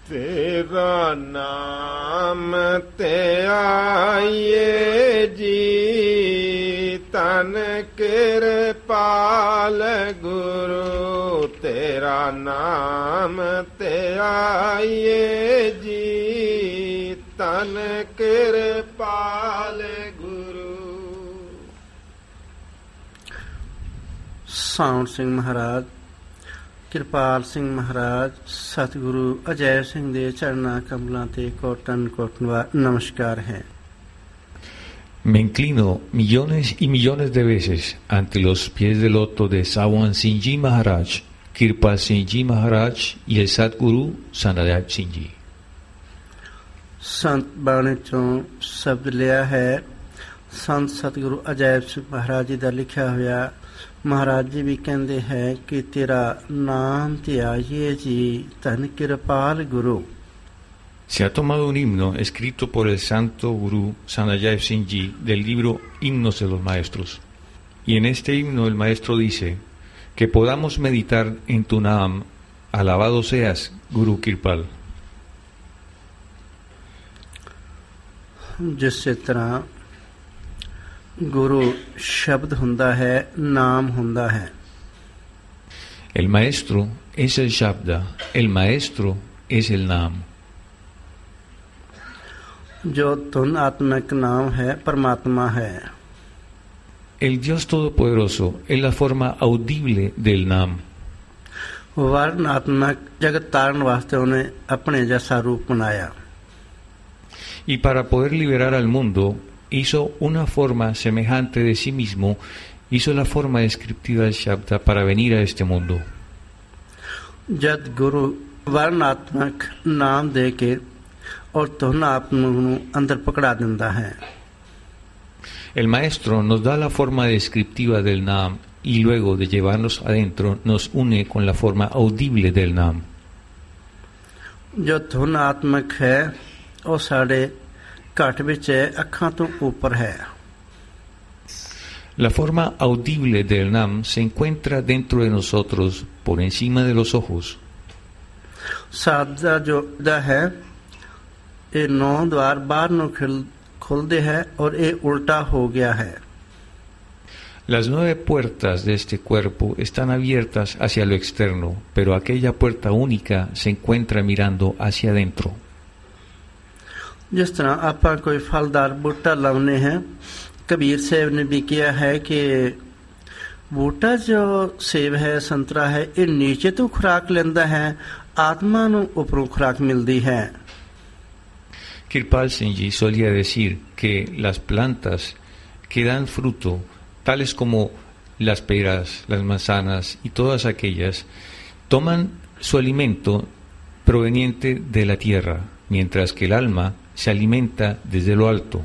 तेरा नाम ते आइए जी तन कृपाल गुरु तेरा नाम ते आइए जी तन कृपाल गुरु। ਸਾਉਣ ਸਿੰਘ ਮਹਾਰਾਜ, ਕਿਰਪਾਲ ਸਿੰਘ ਮਹਾਰਾਜ, ਸਤਿਗੁਰੂ ਅਜੈ ਸਿੰਘ ਦੇ ਚਰਨਾਂ ਕਮਲਾਂ ਤੇ ਕੋਟਨ ਕੋਟਨਵਾ ਨਮਸਕਾਰ ਹੈ। Me inclino millones y millones de veces ante los pies del loto de Sawan Singh Maharaj, Kirpal Singh Maharaj y el Sadguru Sanadab Singh Ji। ਸੰਤ ਬਾਣੀ ਚੋਂ ਸ਼ਬਦ ਲਿਆ ਹੈ। ਸੰਤ ਸਤਿਗੁਰੂ ਅਜੈਬ ਸਿੰਘ ਮਹਾਰਾਜ ਜੀ ਦਾ ਲਿਖਿਆ ਹੋਇਆ। ਮਹਾਰਾਜ ਜੀ ਵੀ ਕਹਿੰਦੇ ਹੈ ਕਿ ਤੇਰਾ ਨਾਮ ਤੇ ਆਈਏ ਜੀ ਧਨ ਕਿਰਪਾਲ ਗੁਰੂ। Se ha tomado un himno escrito por el santo Guru Sanadab Singh Ji del libro Himnos de los Maestros. Y en este himno el maestro dice que podamos meditar en tu Naam, alabado seas, Guru Kirpal. ਜਿਸੇ ਤਰ੍ਹਾਂ ਗੁਰੂ ਸ਼ਬਦ ਹੁੰਦਾ ਹੈ, ਨਾਮ ਹੁੰਦਾ ਹੈ। El maestro es el Shabda, el maestro es el Naam. ਜੋ ਧੁਨ ਆਤਮਿਕ ਨਾਮ ਹੈ, ਪਰਮਾਤਮਾ ਹੈ। El Dios Todopoderoso es la forma audible del Naam. ਵਰਣਾਤਮਕ ਜਗਤ ਤਾਰਨ ਵਾਸਤੇ ਉਹਨੇ ਆਪਣੇ ਜੈਸਾ ਰੂਪ ਬਣਾਇਆ। Y para poder liberar al mundo, hizo una forma semejante de sí mismo, hizo la forma descriptiva del Shabda para venir a este mundo. ਜਦ ਗੁਰੂ ਵਰਣਾਤਮਕ ਨਾਮ ਦੇ ਕੇ ਔਰ ਧੁਨ ਆਤਮਕ ਨੂੰ ਅੰਦਰ ਪਕੜਾ ਦਿੰਦਾ ਹੈ। El maestro nos da la forma descriptiva del Naam y luego de llevarnos adentro nos une con la forma audible del Naam. ਜੋ ਧੁਨ ਆਤਮਕ ਹੈ ਉਹ ਸਾਡੇ ਘਟ ਵਿੱਚ ਹੈ, ਅੱਖਾਂ ਤੋਂ ਉੱਪਰ ਹੈ। La forma audible del Naam se encuentra dentro de nosotros, por encima de los ojos. ਸਾਦਾ ਜੋ ਦਾ ਹੈ ਇਹ 9 द्वार ਬਾਹਰ ਨੂੰ ਖੁੱਲਦੇ ਹੈ ਔਰ ਇਹ ਉਲਟਾ ਹੋ ਗਿਆ ਹੈ। Las 9 puertas de este cuerpo están abiertas hacia lo externo, pero aquella puerta única se encuentra mirando hacia adentro. ਜਿਸ ਤਰ੍ਹਾਂ ਆਪਾਂ ਕੋਈ ਫਲਦਾਰ ਬੂਟਾ ਲਾਉਨੇ ਹੈ, ਕਬੀਰ ਸਾਹਿਬ ਨੇ ਵੀ ਕਿਹਾ ਹੈ ਕਿ ਬੂਟਾ ਜੋ ਸੇਬ ਹੈ, ਸੰਤਰਾ ਹੈ, ਇਹ ਨੀਚੇ ਤੋਂ ਖੁਰਾਕ ਲੈਂਦਾ ਹੈ, ਆਤਮਾ ਨੂੰ ਉੱਪਰੋਂ ਖੁਰਾਕ ਮਿਲਦੀ ਹੈ। Kirpal Singh Ji solía decir que las plantas que dan fruto, tales como las peras, las manzanas y todas aquellas, toman su alimento proveniente de la tierra, mientras que el alma se alimenta desde lo alto.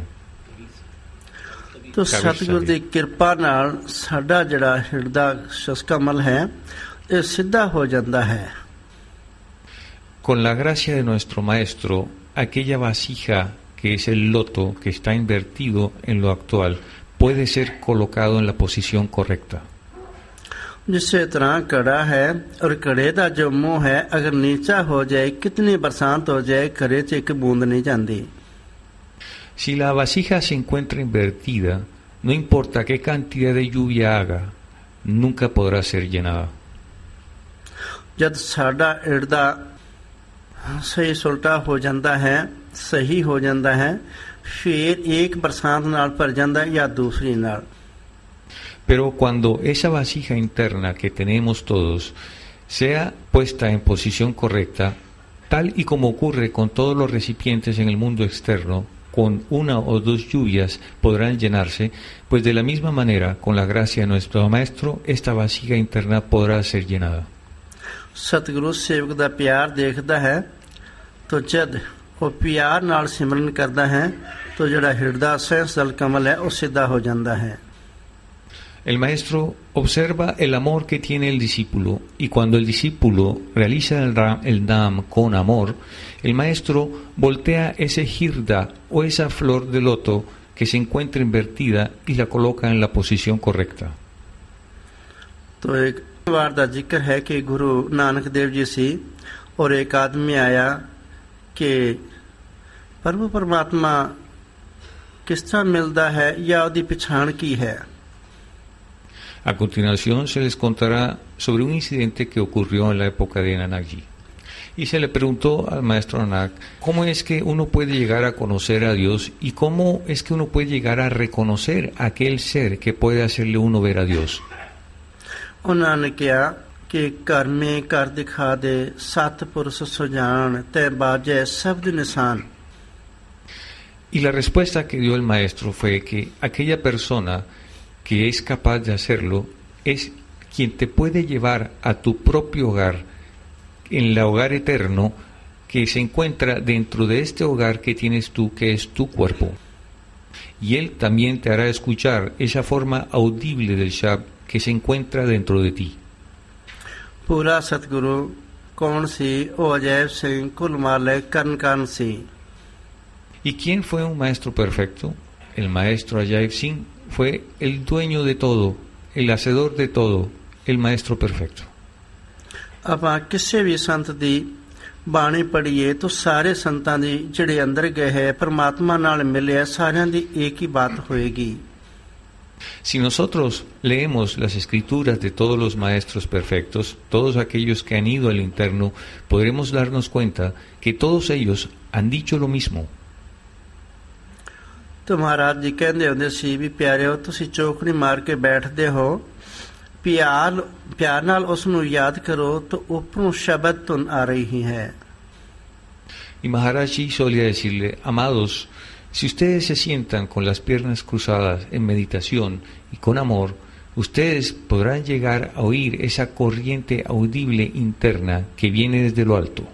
तो सतगुर ਦੀ ਕਿਰਪਾ ਨਾਲ ਸਾਡਾ ਜਿਹੜਾ ਹਿਰਦਾ ਸ਼ਸਕਮਲ ਹੈ ਇਹ ਸਿੱਧਾ ਹੋ ਜਾਂਦਾ ਹੈ। Con la gracia de nuestro maestro, aquella vasija que es el loto que está invertido en lo actual puede ser colocado en la posición correcta. जिसे तरह कड़ा है और कड़े का जो मुंह है अगर नीचा हो जाए, कितनी बरसात हो जाए, कड़े से एक बूंद नहीं जाती। Si la vasija se encuentra invertida, no importa qué cantidad de lluvia haga, nunca podrá ser llenada. जब साडा इर्दा सही सुलटा हो जाता है, सही हो जाता है, फिर एक बरसात नाल भर जाता है या दूसरी नाल। Pero cuando esa vasija interna que tenemos todos sea puesta en posición correcta, tal y como ocurre con todos los recipientes en el mundo externo, con una o dos lluvias podrán llenarse, pues de la misma manera, con la gracia de nuestro maestro, esta vasija interna podrá ser llenada. सतगुरु सेवक ਦਾ ਪਿਆਰ ਦੇਖਦਾ ਹੈ तो जद ਉਹ ਪਿਆਰ ਨਾਲ ਸਿਮਰਨ ਕਰਦਾ ਹੈ तो ਜਿਹੜਾ ਹਿਰਦਾ ਸਹਿਸਲ ਕਮਲ ਹੈ ਉਹ ਸਿੱਧਾ ਹੋ ਜਾਂਦਾ ਹੈ। El maestro observa el amor que tiene el discípulo y cuando el discípulo realiza el Naam con amor, el maestro voltea ese hirda o esa flor de loto que se encuentra invertida y la coloca en la posición correcta. तो एक बार का जिक्र है कि गुरु नानक देव जी सी और एक आदमी आया ਕਿ ਪ੍ਰਭੂ ਪਰਮਾਤਮਾ ਕਿਸ ਤਰ੍ਹਾਂ ਮਿਲਦਾ ਹੈ ਜਾਂ ਉਹਦੀ ਪਛਾਣ ਕੀ ਹੈ। A continuación se les contará sobre un incidente que ocurrió en la época de Nanak Ji. Y se le preguntó al maestro Nanak cómo es que uno puede llegar a conocer a Dios y cómo es que uno puede llegar a reconocer a aquel ser que puede hacerle uno ver a Dios. ਉਹਨਾਂ ਨੇ ਕਿਹਾ ਕਿ ਘਰ ਮੇਂ ਕਰ ਦਿਖਾ ਦੇ ਸਤਿਪੁਰਸ਼ ਸੁਜਾਨ ਤੈ ਬਾਜੈ ਸ਼ਬਦ ਨਿਸ਼ਾਨ। Y la respuesta que dio el maestro fue que aquella persona que es capaz de hacerlo es quien te puede llevar a tu propio hogar, en el hogar eterno que se encuentra dentro de este hogar que tienes tú, que es tu cuerpo. Y él también te hará escuchar esa forma audible del Shabd que se encuentra dentro de ti. ਪੂਰਾ ਸਤਿਗੁਰੂ ਕੌਣ ਸੀ? ਉਹ ਅਜੈਬ ਸਿੰਘ ਕੁਲ ਮਾਲਕ ਕਰਨ ਕਾਰਨ ਸੀ। ¿Y quién fue un maestro perfecto? El maestro Ajaib Singh fue el dueño de todo, el hacedor de todo, el maestro perfecto. ਆਪਾਂ ਕਿਸੇ ਵੀ ਸੰਤ ਦੀ ਬਾਣੀ ਪੜ੍ਹੀਏ ਤਾਂ ਸਾਰੇ ਸੰਤਾਂ ਦੀ ਜਿਹੜੇ ਅੰਦਰ ਗਏ ਹੈ ਪਰਮਾਤਮਾ ਨਾਲ ਮਿਲੇ ਸਾਰਿਆਂ ਦੀ ਇੱਕ ਹੀ ਬਾਤ ਹੋਏਗੀ। Si nosotros leemos las escrituras de todos los maestros perfectos, todos aquellos que han ido al interno, podremos darnos cuenta que todos ellos han dicho lo mismo. तो महाराज जी कहते ਹੁੰਦੇ ਸੀ ਵੀ ਪਿਆਰਿਓ ਤੁਸੀਂ ਚੌਕੜੀ ਮਾਰ ਕੇ ਬੈਠਦੇ ਹੋ ਪਿਆਰ ਨਾਲ ਉਸ ਨੂੰ ਯਾਦ ਕਰੋ ਤਾਂ ਉੱਪਰੋਂ ਸ਼ਬਦ ਧੁਨ ਆ ਰਹੀ ਹੈ। Y Maharaj Ji solía decirle, amados, si ustedes se sientan con las piernas cruzadas en meditación y con amor, ustedes podrán llegar a oír esa corriente audible interna que viene desde lo alto.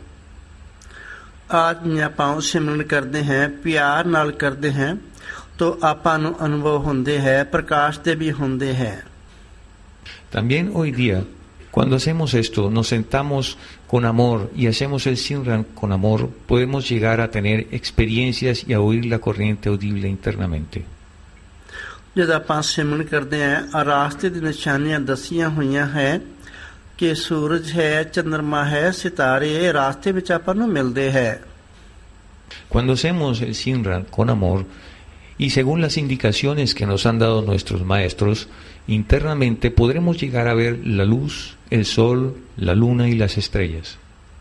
आज में ਆਪਾਂ ਸਿਮਰਨ ਕਰਦੇ ਹਾਂ ਪਿਆਰ ਨਾਲ ਕਰਦੇ ਹਾਂ तो ਆਪਾਂ ਨੂੰ ਅਨੁਭਵ ਹੁੰਦੇ ਹੈ ਪ੍ਰਕਾਸ਼ ਦੇ ਵੀ ਹੁੰਦੇ ਹੈ। También hoy día, cuando hacemos esto, nos sentamos con amor y hacemos el Simran con amor, podemos llegar a tener experiencias y a oír la corriente audible internamente. जब ਆਪਾਂ ਸਿਮਰਨ ਕਰਦੇ ਹਾਂ ਰਾਸਤੇ ਦੀ ਨਿਸ਼ਾਨੀਆਂ ਦੱਸੀਆਂ ਹੋਈਆਂ ਹੈ ਕਿ ਸੂਰਜ ਹੈ ਚੰਦਰਮਾ ਹੈ ਸਿਤਾਰੇ ਰਾਸਤੇ ਵਿੱਚ ਆਪਾਂ ਨੂੰ ਮਿਲਦੇ ਹੈ। Cuando hacemos el Simran con amor y según las indicaciones que nos han dado nuestros maestros, internamente podremos llegar a ver la luz, el sol, la luna y las estrellas.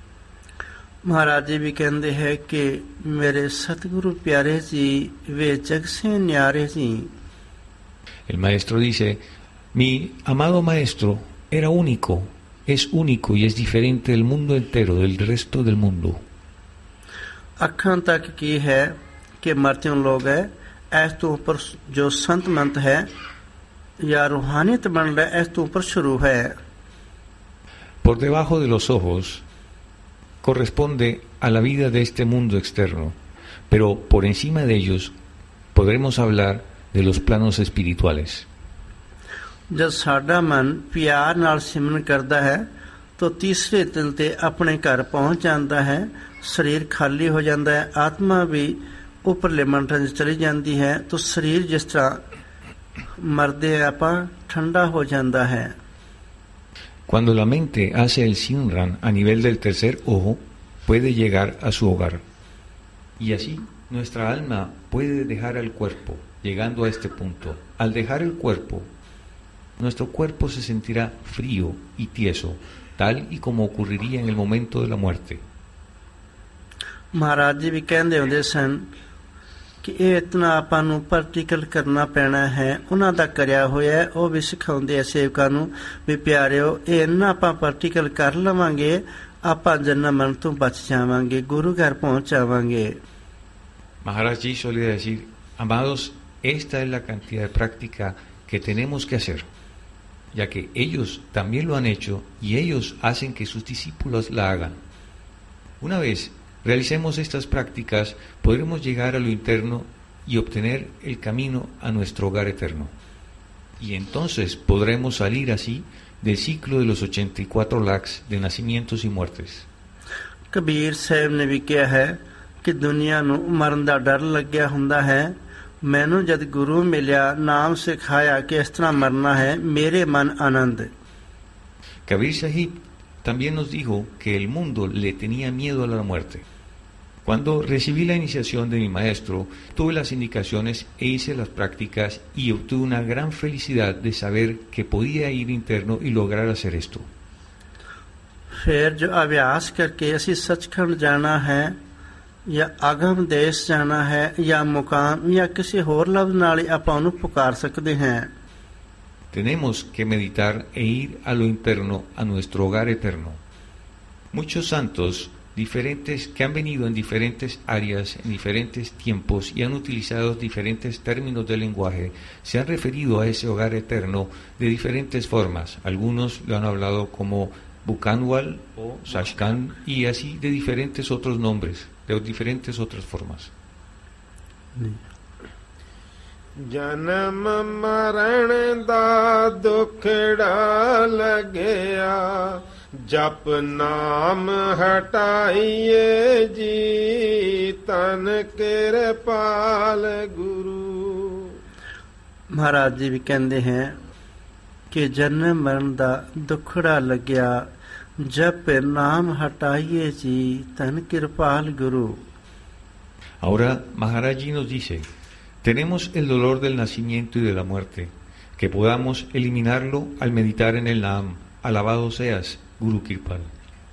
महाराज जी भी कहते हैं कि मेरे सतगुरु प्यारे जी वे जग से न्यारे जी। El maestro dice, mi amado maestro era único, es único y es diferente del mundo entero, del resto del mundo. अखां तक की है कि मरते लोग है इस तो ऊपर जो संत मंत है या रूहानियत बन रहा है इस तो ऊपर शुरू है। Por debajo de los ojos corresponde a la vida de este mundo externo, pero por encima de ellos podremos hablar de los planos espirituales. जब साडा मन प्यार नाल सिमरन करता है तो तीसरे दिल ते अपने घर पहुंच जाता है शरीर खाली हो जाता है आत्मा भी उपरले मंडल में चली जाती है तो शरीर जिस तरह मरदे आपां ठंडा हो जाता है। Cuando la mente hace el Simran a nivel del tercer ojo, puede llegar a su hogar. Y así nuestra alma puede dejar el cuerpo, llegando a este punto. Al dejar el cuerpo, nuestro cuerpo se sentirá frío y tieso, tal y como ocurriría en el momento de la muerte. महाराज जी भी कहते ਹੁੰਦੇ ਸਨ कि ਇਹ ਇਤਨਾ ਆਪਾਂ ਨੂੰ ਪ੍ਰੈਕਟੀਕਲ ਕਰਨਾ ਪੈਣਾ ਹੈ ਉਹਨਾਂ ਦਾ ਕਰਿਆ ਹੋਇਆ ਉਹ ਵੀ ਸਿਖਾਉਂਦੇ ਆ ਸੇਵਕਾਂ ਨੂੰ ਵੀ ਪਿਆਰਿਓ ਇਹ ਨਾ ਆਪਾਂ ਪ੍ਰੈਕਟੀਕਲ ਕਰ ਲਵਾਂਗੇ ਆਪਾਂ ਜਨਮ ਮਰਨ ਤੋਂ ਬਚ ਜਾਵਾਂਗੇ ਗੁਰੂ ਘਰ ਪਹੁੰਚ ਜਾਵਾਂਗੇ। Maharaj Ji solía decir, amados, esta es la cantidad de práctica que tenemos que hacer, ya que ellos también lo han hecho y ellos hacen que sus discípulos la hagan. Una vez realicemos estas prácticas, podremos llegar a lo interno y obtener el camino a nuestro hogar eterno. Y entonces podremos salir así del ciclo de los 84 lakhs de nacimientos y muertes. Kabir ਸਾਹਿਬ ਨੇ ਵੀ ਕਿਹਾ ਹੈ ਕਿ ਦੁਨੀਆ ਨੂੰ ਮਰਨ ਦਾ ਡਰ ਲੱਗਿਆ ਹੁੰਦਾ ਹੈ ਮੈਨੂੰ ਜਦ ਗੁਰੂ ਮਿਲਿਆ ਨਾਮ ਸਿਖਾਇਆ ਕਿ ਇਸ ਤਰ੍ਹਾਂ ਮਰਨਾ ਹੈ ਮੇਰੇ ਮਨ ਆਨੰਦ। Kabir Sahib también nos dijo que el mundo le tenía miedo a la muerte. Cuando recibí la iniciación de mi maestro, tuve las indicaciones e hice las prácticas y obtuve una gran felicidad de saber que podía ir interno y lograr hacer esto. फिर जो अभ्यास करके ਅਸੀਂ सचखंड जाना है या आगम देश जाना है या मुकाम या किसी होर लफ्ज़ ਨਾਲ ਹੀ ਆਪਾਂ ਉਹਨੂੰ ਪੁਕਾਰ ਸਕਦੇ ਹਾਂ. Tenemos que meditar e ir a lo interno, a nuestro hogar eterno. Muchos santos diferentes que han venido en diferentes áreas, en diferentes tiempos y han utilizado diferentes términos de lenguaje, se han referido a ese hogar eterno de diferentes formas. Algunos lo han hablado como Bukanwal o Sashkan y así de diferentes otros nombres, de diferentes otras formas. ਜਨਮ ਮਰਨ ਦਾ ਦੁਖੜਾ ਲੱਗਿਆ ਜਪ ਨਾਮ ਹਟਾਈਏ ਜੀ ਤਨ ਕਿਰਪਾਲ ਗੁਰੂ. ਮਹਾਰਾਜ ਜੀ ਵੀ ਕਹਿੰਦੇ ਹੈ ਕਿ ਜਨਮ ਮਰਨ ਦਾ ਦੁਖੜਾ ਲੱਗਿਆ ਜਪ ਨਾਮ ਹਟਾਈਏ ਜੀ ਤਨ ਕਿਰਪਾਲ ਗੁਰੂ. Ahora Maharaj Ji nos dice, tenemos el dolor del nacimiento y de la muerte, que podamos eliminarlo al meditar en el Naam. Alabado seas, Guru Kirpal.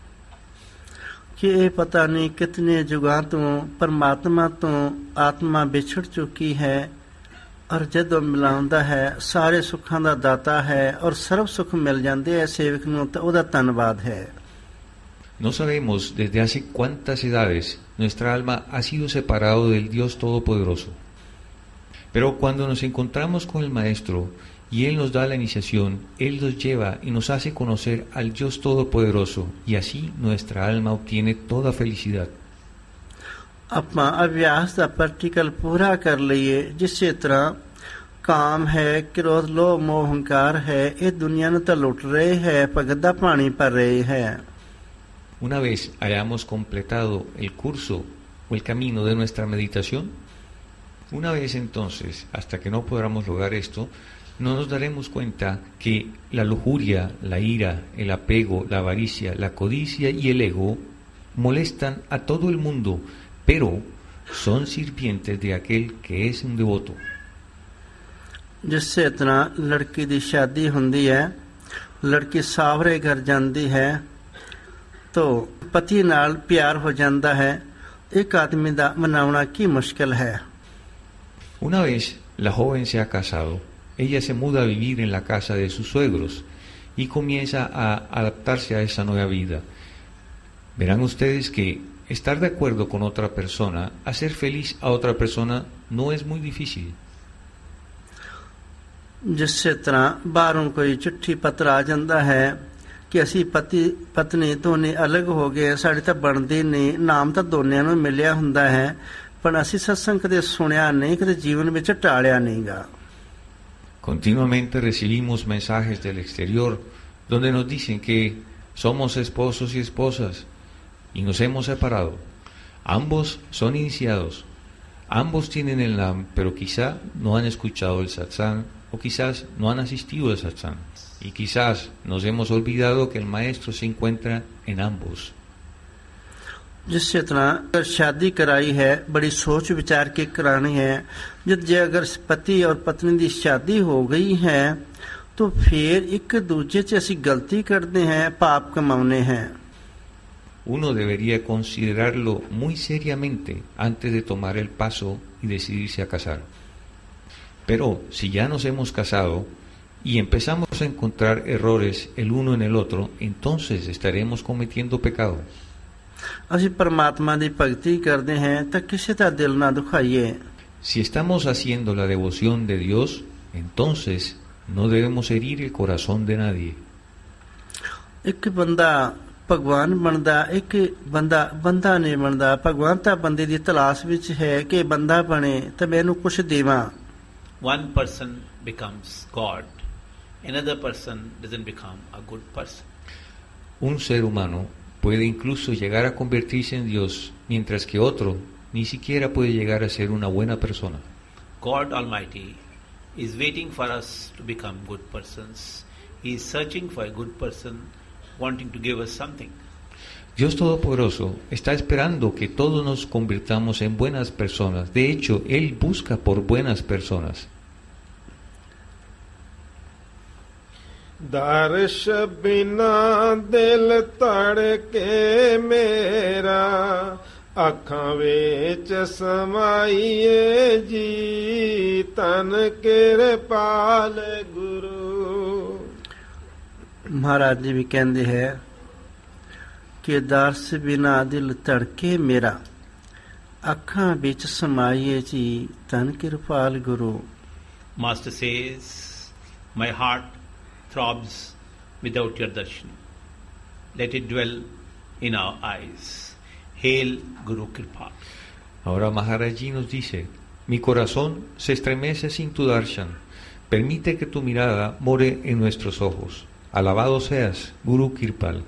ਕਿ ਇਹ ਪਤਾ ਨਹੀਂ ਕਿਤਨੇ ਜੁਗਾਂ ਤੋਂ ਪਰਮਾਤਮਾ ਤੋਂ ਆਤਮਾ ਵਿਛੜ ਚੁੱਕੀ ਹੈ ਔਰ ਜਦੋਂ ਮਿਲਾਉਂਦਾ ਹੈ ਸਾਰੇ ਸੁੱਖਾਂ ਦਾ ਦਾਤਾ ਹੈ ਔਰ ਸਰਵ ਸੁੱਖ ਮਿਲ ਜਾਂਦੇ ਐ ਸੇਵਕ ਨੂੰ ਤਾਂ ਉਹਦਾ ਧੰਨਵਾਦ ਹੈ. No sabemos desde hace cuántas edades nuestra alma ha sido separado del Dios Todopoderoso. Pero cuando nos encontramos con el Maestro y Él nos da la iniciación, Él nos lleva y nos hace conocer al Dios Todopoderoso y así nuestra alma obtiene toda felicidad. ਆਪਾਂ ਅਭਿਆਸ ਦਾ ਪ੍ਰੈਕਟੀਕਲ ਪੂਰਾ ਕਰ ਲਈਏ ਜਿਸੇ ਤਰ੍ਹਾਂ ਕਾਮ ਹੈ ਕ੍ਰੋਧ ਲੋਭ ਮੋਹ ਹੰਕਾਰ ਹੈ ਇਹ ਦੁਨੀਆ ਨੂੰ ਤਾਂ ਲੁੱਟ ਰਹੇ ਹੈ ਭਗਤ ਦਾ ਪਾਣੀ ਭਰ ਰਹੇ ਹੈ. Una vez hayamos completado el curso o el camino de nuestra meditación, una vez entonces, hasta que no podamos lograr esto, no nos daremos cuenta que la lujuria, la ira, el apego, la avaricia, la codicia y el ego molestan a todo el mundo, pero son sirvientes de aquel que es un devoto. ਜਿਸੇ ਤਰ੍ਹਾਂ ਲੜਕੀ ਦੀ ਸ਼ਾਦੀ ਹੁੰਦੀ ਹੈ ਲੜਕੀ ਸਾਵਰੇ ਘਰ ਜਾਂਦੀ ਹੈ ਤੋ ਪਤੀ ਨਾਲ ਪਿਆਰ ਹੋ ਜਾਂਦਾ ਹੈ ਇੱਕ ਆਦਮੀ ਦਾ ਮਨਾਉਣਾ ਕੀ ਮੁਸ਼ਕਿਲ ਹੈ. Una vez la joven se ha casado, ella se muda a vivir en la casa de sus suegros y comienza a adaptarse a esa nueva vida. Verán ustedes que estar de acuerdo con otra persona, hacer feliz a otra persona, no es muy difícil. ਜਿਸੇ ਤਰ੍ਹਾਂ ਬਾਹਰੋਂ ਕੋਈ ਚਿੱਠੀ ਪੱਤਰ ਆ ਜਾਂਦਾ ਹੈ ਕਿ ਅਸੀਂ ਪਤੀ ਪਤਨੀ ਦੋਨੇ ਅਲੱਗ ਹੋ ਗਏ ਸਾਡੇ ਤਾਂ ਬਣਦੀ ਨਹੀਂ ਨਾਮ ਤਾਂ ਦੋਨਿਆਂ ਨੂੰ ਮਿਲਿਆ ਹੁੰਦਾ ਹੈ ਪਰ ਅਸੀਂ ਸਤਸੰਗ ਕਦੇ ਸੁਣਿਆ ਨਹੀਂ ਕਦੇ ਜੀਵਨ ਵਿੱਚ ਟਾਲਿਆ ਨਹੀਂਗਾ. Continuamente recibimos mensajes del exterior donde nos dicen que somos esposos y esposas y nos hemos separado. Ambos son iniciados, ambos tienen el Nam, pero quizá no han escuchado el satsang o quizás no han asistido al satsang y quizás nos hemos olvidado que el maestro se encuentra en ambos. जिस तरह शादी कराई है बड़ी सोच विचार के करानी है जब जे अगर पति और पत्नी की शादी हो गई है तो फिर एक दूजे से असी गलती करते हैं पाप कमाने हैं. Uno debería considerarlo muy seriamente antes de tomar el paso y decidirse a casar. Pero si ya nos hemos casado y empezamos a encontrar errores el uno en el otro, entonces estaremos cometiendo pecado. ਅਸੀਂ ਪਰਮਾਤਮਾ ਦੀ ਭਗਤੀ ਕਰਦੇ ਹਾਂ ਤਾਂ ਕਿਸੇ ਦਾ ਦਿਲ ਨਾ ਦੁਖਾਈਏ. Si estamos haciendo la devoción de Dios, entonces no debemos herir el corazón de nadie. ਇੱਕ ਬੰਦਾ ਭਗਵਾਨ ਬਣਦਾ ਇੱਕ ਬੰਦਾ ਨਹੀਂ ਬਣਦਾ. ਭਗਵਾਨ ਤਾਂ ਬੰਦੇ ਦੀ ਤਲਾਸ਼ ਵਿੱਚ ਹੈ ਕਿ ਬੰਦਾ ਬਣੇ ਤਾਂ ਮੈਨੂੰ ਕੁਝ ਦੇਵਾਂ. One person becomes God, another person doesn't become a good person. Un ser humano puede incluso llegar a convertirse en Dios, mientras que otro ni siquiera puede llegar a ser una buena persona. God Almighty is waiting for us to become good persons. He is searching for a good person, wanting to give us something. Dios Todopoderoso está esperando que todos nos convirtamos en buenas personas. De hecho, Él busca por buenas personas. ਦਰਸ਼ ਬਿਨਾ ਦਿਲ ਧੜਕੇ ਮੇਰਾ ਅੱਖਾਂ ਵਿੱਚ ਸਮਾਈਏ ਜੀ ਤਨ ਕਿਰਪਾਲ ਗੁਰੂ। ਮਹਾਰਾਜ ਜੀ ਵੀ ਕਹਿੰਦੇ ਹੈ ਕਿ ਦਰਸ ਬਿਨਾ ਦਿਲ ਧੜਕੇ ਮੇਰਾ ਅੱਖਾਂ ਵਿੱਚ ਸਮਾਈਏ ਜੀ ਤਨ ਕਿਰਪਾਲ ਗੁਰੂ। Master says, my heart throbs without your darshan. Let it dwell in our eyes. Hail Guru Kripa. Ahora Maharaji nos dice, mi corazón se estremece sin tu darshan. Permite que tu mirada more en nuestros ojos. Alabado seas, Guru Kirpal.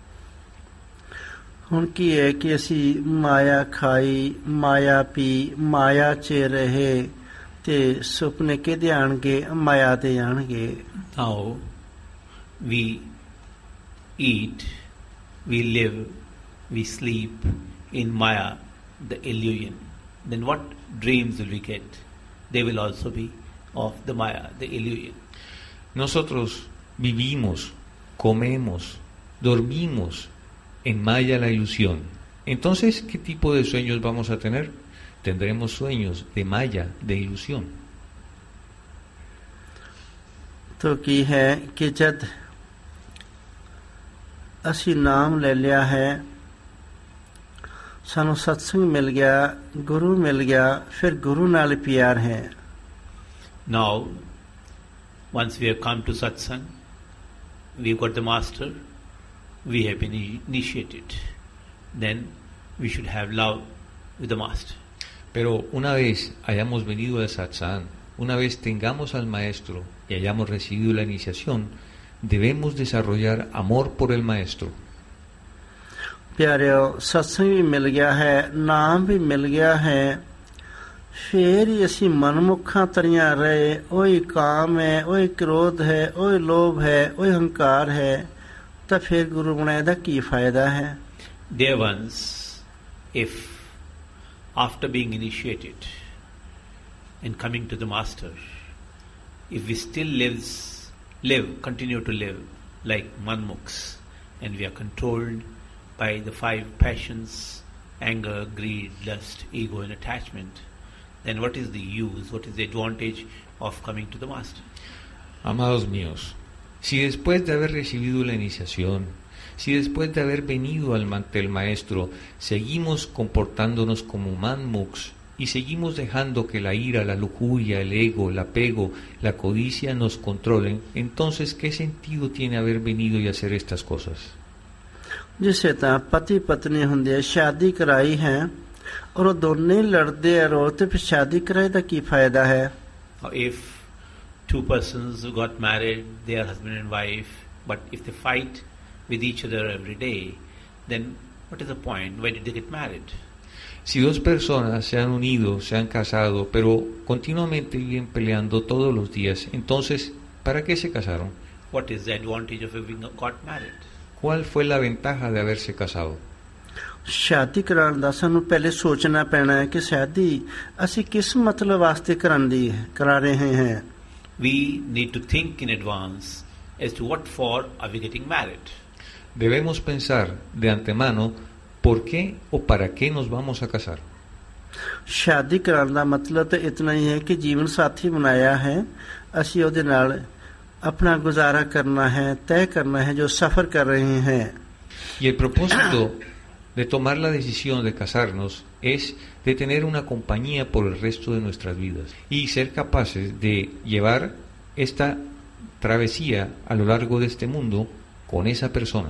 ਹੁਣ ਕੀ ਹੈ ਕਿ ਅਸੀਂ ਮਾਇਆ ਖਾਈ, ਮਾਇਆ ਪੀ, ਮਾਇਆ 'ਚ ਰਹੇ ਤੇ ਸੁਪਨੇ ਕਿਹਦੇ ਆਣਗੇ? ਮਾਇਆ ਦੇ ਆਣਗੇ। Now we eat, we live, we sleep in Maya, the illusion. Then what dreams will we get? They will also be of the Maya, the illusion. Nosotros vivimos, comemos, dormimos en Maya, la ilusión. Entonces, ¿qué tipo de sueños vamos a tener? Tendremos sueños de Maya, de ilusión. तो ਕੀ ਹੈ ਕਿ ਜਦ ਅਸੀਂ ਨਾਮ ਲੈ ਲਿਆ ਹੈ, ਸਾਨੂੰ ਸਤਸੰਗ ਮਿਲ ਗਿਆ, ਗੁਰੂ ਮਿਲ ਗਿਆ, ਫਿਰ ਗੁਰੂ ਨਾਲ ਪਿਆਰ ਹੈ। Now, once we have come to satsang, we've got the master, we have been initiated, then we should have love with the master. Pero una vez hayamos venido al satsang, una vez tengamos al maestro y hayamos recibido la iniciación, debemos desarrollar amor por el maestro. ਪਿਆਰਿਓ, ਸਤਸੰਗ ਵੀ ਮਿਲ ਗਿਆ ਹੈ, ਨਾਮ ਵੀ ਮਿਲ ਗਿਆ ਹੈ, ਫੇਰ ਹੀ ਅਸੀਂ ਮਨਮੁਖਾਂ ਤਰੀਆਂ ਰਹੇ, ਉਹੀ ਕਾਮ ਹੈ, ਉਹੀ ਕ੍ਰੋਧ ਹੈ, ਉਹੀ ਲੋਭ ਹੈ, ਉਹੀ ਹੰਕਾਰ ਹੈ, ਤਾਂ ਫਿਰ ਗੁਰੂ ਬਣਾਏ ਦਾ ਕੀ ਫਾਇਦਾ ਹੈ? Dear ones, if after being initiated and coming to the master, if we still continue to live like manmukhs, and we are controlled by the 5 passions, anger, greed, lust, ego and attachment, then what is the use, what is the advantage of coming to the master? Amados míos, si después de haber recibido la iniciación, si después de haber venido ante el maestro, seguimos comportándonos como manmukhs y seguimos dejando que la ira, la lujuria, el ego, el apego, la codicia nos controlen, entonces ¿qué sentido tiene haber venido y hacer estas cosas? ਜਿਸੇ ਤਾਂ ਪਤੀ ਪਤਨੀ ਹੁੰਦੇ, ਸ਼ਾਦੀ ਕਰਾਈ ਹੈ ਔਰ ਉਹ ਦੋਨੇ ਲੜਦੇ ਆ ਰੋ, ਤੇ ਫਿਰ ਸ਼ਾਦੀ ਕਰਾਈ ਦਾ ਕੀ ਫਾਇਦਾ ਹੈ? If 2 persons who got married, they are husband and wife, but if they fight with each other every day, then what is the point? Why did they get married? Si 2 personas se han unido, se han casado, pero continuamente viven peleando todos los días, entonces, ¿para qué se casaron? What is the advantage of having got married? ¿Cuál fue la ventaja de haberse casado? ਸ਼ਾਦੀ ਕਰਾਉਣ ਦਾ ਸਾਨੂੰ ਪਹਿਲੇ ਸੋਚਣਾ ਪੈਣਾ ਹੈ ਕਿ ਸ਼ਾਦੀ ਅਸੀਂ ਕਿਸ ਮਤਲਬ ਵਾਸਤੇ ਕਰਾ ਰਹੇ ਹਾਂ। We need to think in advance as to what for are we getting married. Debemos pensar de antemano por qué o para qué nos vamos a casar. ਸ਼ਾਦੀ ਕਰਾਉਣ ਦਾ ਮਤਲਬ ਤਾਂ ਇਤਨਾ ਹੀ ਹੈ ਕਿ ਜੀਵਨ ਸਾਥੀ ਬਣਾਇਆ ਹੈ, ਅਸੀਂ ਉਹਦੇ ਨਾਲ अपना गुजारा करना है, तय करना है जो सफ़र कर रहे हैं। Y el propósito de tomar la decisión de casarnos es de tener una compañía por el resto de nuestras vidas y ser capaces de llevar esta travesía a lo largo de este mundo con esa persona.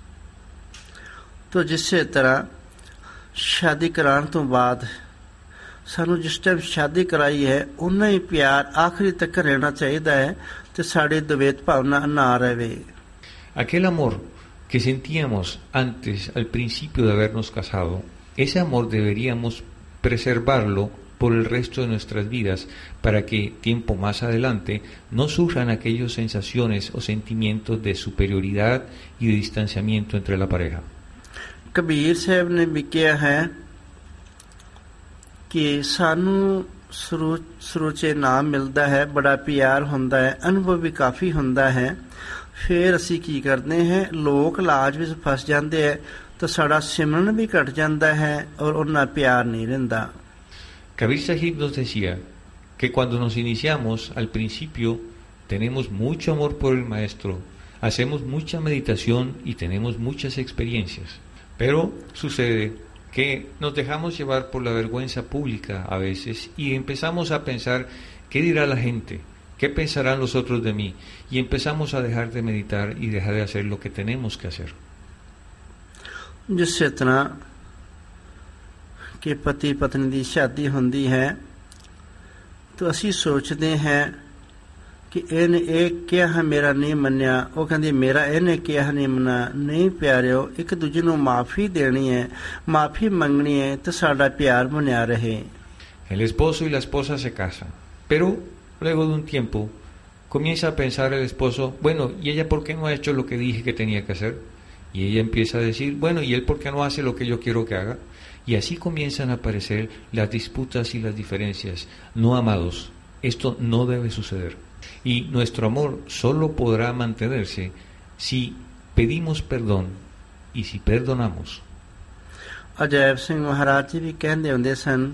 तो जिससे तरह शादी कराने तो बाद ਸਾਨੂੰ ਜਿਸ ਟਾਈਮ ਸ਼ਾਦੀ ਕਰਾਈ ਹੈ ਉਨਾ ਹੀ ਪਿਆਰ ਆਖਰੀ ਤੱਕ ਰਹਿਣਾ ਚਾਹੀਦਾ ਹੈ ਤੇ ਸਾਡੀ ਦਵੇਤ ਭਾਵਨਾ ਨਾ ਰਹੇ। Aquel amor que sentíamos antes, al principio de habernos casado, ese amor deberíamos preservarlo por el resto de nuestras vidas para que tiempo más adelante no surjan aquellas sensaciones o sentimientos de superioridad y de distanciamiento entre la pareja. Kabir ਸਾਹਿਬ ਨੇ ਵੀ ਕਿਹਾ ਹੈ ਕਿ ਸਾਨੂੰ ਸਰੂਚੇ ਨਾਮ ਮਿਲਦਾ ਹੈ, ਬੜਾ ਪਿਆਰ ਹੁੰਦਾ ਹੈ, ਅਨੁਭਵ ਵੀ ਕਾਫੀ ਹੁੰਦਾ ਹੈ। ਫਿਰ ਅਸੀਂ ਕੀ ਕਰਦੇ ਹਾਂ, ਲੋਕ ਲਾਜ ਵਿੱਚ ਫਸ ਜਾਂਦੇ ਹੈ ਤਾਂ ਸਾਡਾ ਸਿਮਰਨ ਵੀ ਘਟ ਜਾਂਦਾ ਹੈ ਔਰ ਉਹਨਾਂ ਪਿਆਰ ਨਹੀਂ ਰਹਿੰਦਾ। Kabir Sahib nos decía que cuando nos iniciamos, al principio tenemos mucho amor por el maestro, hacemos mucha meditación y tenemos muchas experiencias, pero sucede que nos dejamos llevar por la vergüenza pública a veces y empezamos a pensar ¿qué dirá la gente? ¿Qué pensarán los otros de mí? Y empezamos a dejar de meditar y dejar de hacer lo que tenemos que hacer. ਜਿਸ ਤਰ੍ਹਾਂ ਕਿ ਪਤੀ ਪਤਨੀ ਦੀ ਸ਼ਾਦੀ ਹੁੰਦੀ ਹੈ ਤਾਂ ਅਸੀਂ ਸੋਚਦੇ ਹਾਂ ਕਿ ਇਹਨੇ ਇਹ ਕਿਹਾ ਮੇਰਾ ਨਹੀਂ ਮੰਨਿਆ, ਉਹ ਕਹਿੰਦੀ ਮੇਰਾ ਇਹਨੇ ਕਿਹਾ ਨਹੀਂ ਮੰਨਿਆ। ਨਹੀਂ ਪਿਆਰਿਓ, ਇੱਕ ਦੂਜੇ ਨੂੰ ਮਾਫੀ ਦੇਣੀ ਹੈ, ਮਾਫੀ ਮੰਗਣੀ ਹੈ ਤਾਂ ਸਾਡਾ ਪਿਆਰ ਬਣਿਆ ਰਹੇ। El esposo y la esposa se casan, pero luego de un tiempo comienza a pensar el esposo, bueno, ¿y ella por qué no ha hecho lo que dije que tenía que hacer? Y ella empieza a decir, bueno, ¿y él por qué no hace lo que yo quiero que haga? Y así comienzan a aparecer las disputas y las diferencias. No, amados, esto no debe suceder. Y nuestro amor solo podrá mantenerse si pedimos perdón y si perdonamos. Ajaib ਸਿੰਘ ਮਹਾਰਾਜ ਜੀ ਵੀ ਕਹਿੰਦੇ ਹੁੰਦੇ ਸਨ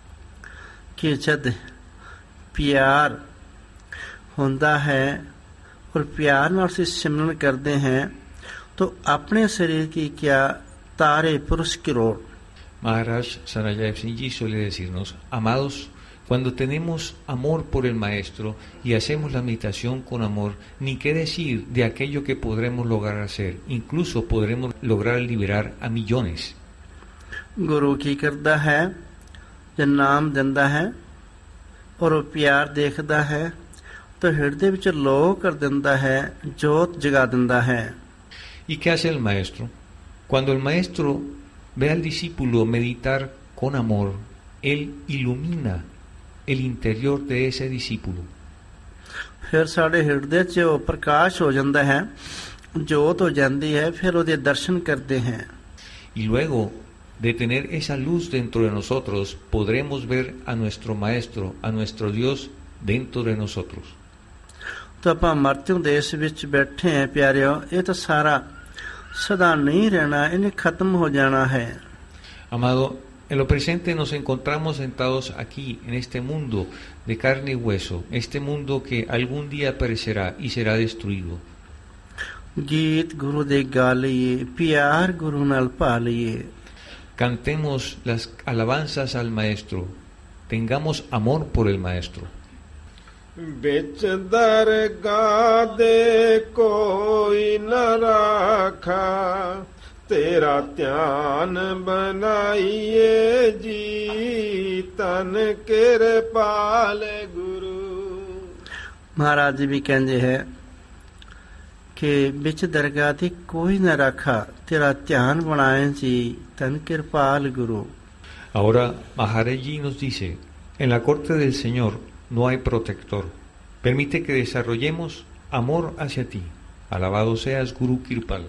ਕਿ ਜਦ ਪਿਆਰ ਹੁੰਦਾ ਹੈ ਔਰ ਪਿਆਰ ਨਾਲ ਅਸੀਂ ਸਿਮਰਨ ਕਰਦੇ हैं तो अपने शरीर की क्या तारे पुरुष crore. Maharaj Sanjay Singh Ji suele decirnos, amados, cuando tenemos amor por el maestro y hacemos la meditación con amor, ni qué decir de aquello que podremos lograr hacer, incluso podremos lograr liberar a millones. गुरु की करता है जब नाम दिंदा है और वो प्यार देखता है तो हृदय विच लो कर दिंदा है, जोत जगा दिंदा है। ¿Y qué hace el maestro? Cuando el maestro ve al discípulo meditar con amor, él ilumina el interior de ese discípulo. फिर साढ़े हृदय च वो प्रकाश हो जाता है, जोत हो जाती है, फिर उसके दर्शन करते हैं। Y luego de tener esa luz dentro de nosotros, podremos ver a nuestro maestro, a nuestro Dios dentro de nosotros. तो ਆਪਾਂ ਮਰਤਿਉ ਦੇਸ਼ ਵਿੱਚ ਬੈਠੇ हैं प्यारियों, ये तो सारा सदा नहीं रहना, इन्हें खत्म हो जाना है। Amado, en lo presente nos encontramos sentados aquí, en este mundo de carne y hueso, este mundo que algún día perecerá y será destruido. गीत गुरु दे गा लईए, प्यार गुरु नाल पा लईए। Cantemos las alabanzas al maestro, tengamos amor por el maestro. बिच दरगाह दे कोई न राखा, तेरा ध्यान बनाइए जी, तन किरपाल गुरु। महाराज जी भी कहते हैं कि बिच दरगाह दी कोई न रखा, तेरा ध्यान बनाए जी, तन किरपाल गुरु। Ahora Maharaj Ji nos dice, en la corte del Señor no hay protector. Permite que desarrollemos amor hacia ti. Alabado seas Guru Kirpal.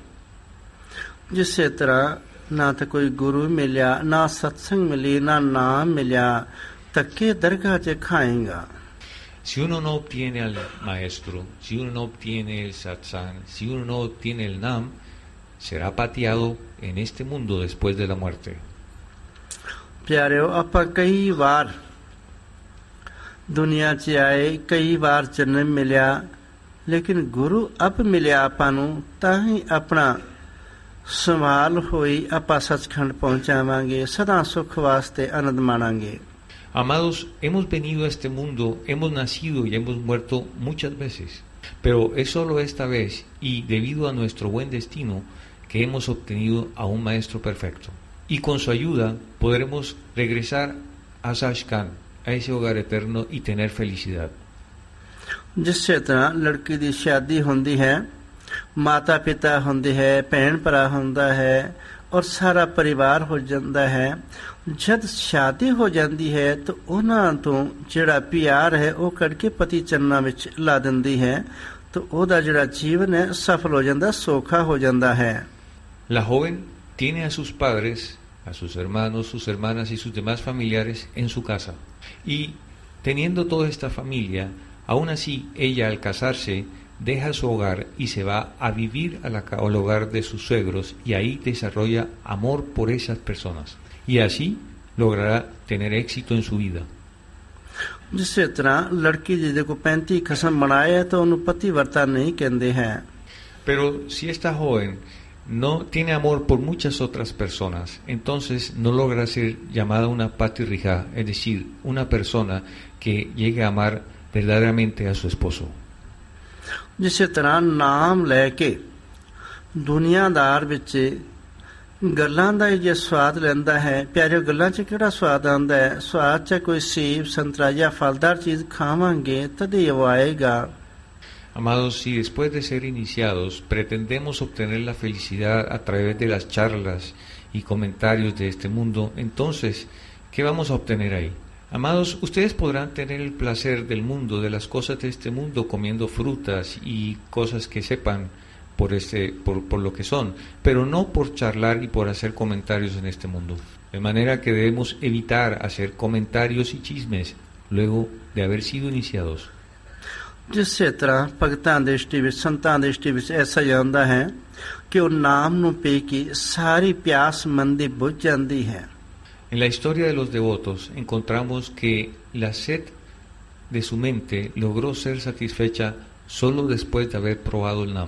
जिस तरह ना तो कोई गुरु मिलिया, ना सत्संग मिली, ना नाम मिलिया, तक्के दरगाह च खाएगा। Si uno no obtiene al maestro, si uno no obtiene el satsang, si uno no obtiene el nam, será pateado en este mundo después de la muerte. प्यारियो, ਆਪਾਂ कई बार ਦੁਨੀਆ 'ਚ ਆਏ, ਕਈ ਵਾਰ ਜਨਮ ਮਿਲਿਆ, ਲੇਕਿਨ ਗੁਰੂ ਅਬ ਮਿਲਿਆ ਆਪਾਂ ਨੂੰ, ਤਾਂ ਹੀ ਆਪਣਾ ਸੰਭਾਲ ਹੋਈ, ਆਪਾਂ ਸੱਚਖੰਡ ਪਹੁੰਚਾਵਾਂਗੇ, ਸਦਾ ਸੁਖ ਵਾਸਤੇ ਆਨੰਦ ਮਾਣਾਂਗੇ। Amados, hemos venido a este mundo, hemos nacido y hemos muerto muchas veces, pero es solo esta vez y debido a nuestro buen destino que hemos obtenido a un maestro perfecto. Y con su ayuda podremos regresar a Sachkhand, a ese hogar eterno y tener felicidad. ਜਿਸ ਤਰ੍ਹਾਂ ਲੜਕੀ ਦੀ ਸ਼ਾਦੀ ਹੁੰਦੀ ਹੈ, ਮਾਤਾ ਪਿਤਾ ਹੁੰਦੇ ਹੈ, ਭੈਣ ਭਰਾ ਹੁੰਦਾ ਹੈ ਔਰ ਸਾਰਾ ਪਰਿਵਾਰ ਹੋ ਜਾਂਦਾ ਹੈ। ਜਦ ਸ਼ਾਦੀ ਹੋ ਜਾਂਦੀ ਹੈ ਤਾਂ ਉਹਨਾਂ ਤੋਂ ਜਿਹੜਾ ਪਿਆਰ ਹੈ ਉਹ ਕੱਢ ਕੇ ਪਤੀ ਚਰਨਾਂ ਵਿੱਚ ਲਾ ਦਿੰਦੀ ਹੈ, ਤਾਂ ਉਹਦਾ ਜਿਹੜਾ ਜੀਵਨ ਹੈ ਸਫਲ ਹੋ ਜਾਂਦਾ, ਸੌਖਾ ਹੋ ਜਾਂਦਾ ਹੈ। La joven tiene a sus padres, a sus hermanos, sus hermanas y sus demás familiares en su casa. Y teniendo toda esta familia, aún así ella al casarse deja su hogar y se va a vivir al hogar de sus suegros y ahí desarrolla amor por esas personas. Y así logrará tener éxito en su vida. जिस तरह लड़की जी देखो 35 कसम बनाए तो उन्हें पतिव्रता नहीं कहते हैं. Pero si esta joven no tiene amor por muchas otras personas, entonces no logra ser llamada una patirrija, es decir, una persona que llegue a amar verdaderamente a su esposo. जिस तरह नाम लेके दुनियादार ਵਿੱਚ ਗੱਲਾਂ ਦਾ ਜੇ ਸਵਾਦ ਲੈਂਦਾ ਹੈ, ਪਿਆਰੇ ਗੱਲਾਂ 'ਚ ਕਿਹੜਾ ਸਵਾਦ ਆਉਂਦਾ ਹੈ? ਸਵਾਦ 'ਚ ਕੋਈ ਸੇਬ ਸੰਤਰਾ ਜਾਂ ਫਲਦਾਰ ਚੀਜ਼ ਖਾਵਾਂਗੇ ਤਦੇ ਉਹ ਆਏਗਾ. Amados, si después de ser iniciados pretendemos obtener la felicidad a través de las charlas y comentarios de este mundo, entonces, ¿qué vamos a obtener ahí? Amados, ustedes podrán tener el placer del mundo, de las cosas de este mundo, comiendo frutas y cosas que sepan por lo que son, pero no por charlar y por hacer comentarios en este mundo. De manera que debemos evitar hacer comentarios y chismes luego de haber sido iniciados. ਜਿਸੇ ਤਰ੍ਹਾਂ ਭਗਤਾਂ ਦੇ ਦ੍ਰਿਸ਼ਟੀ ਵਿੱਚ ਸੰਤਾਂ ਦੇ ਦ੍ਰਿਸ਼ਟੀ ਵਿੱਚ ਐਸਾ ਜਾਂਦਾ ਹੈ ਕਿ ਉਹ ਨਾਮ ਨੂੰ ਪੀ ਕੇ ਸਾਰੀ ਪਿਆਸ ਮਨ ਦੀ ਬੁਝ ਜਾਂਦੀ ਹੈ. En la historia de los devotos encontramos que la sed de su mente logró ser satisfecha solo después de haber probado el Nam.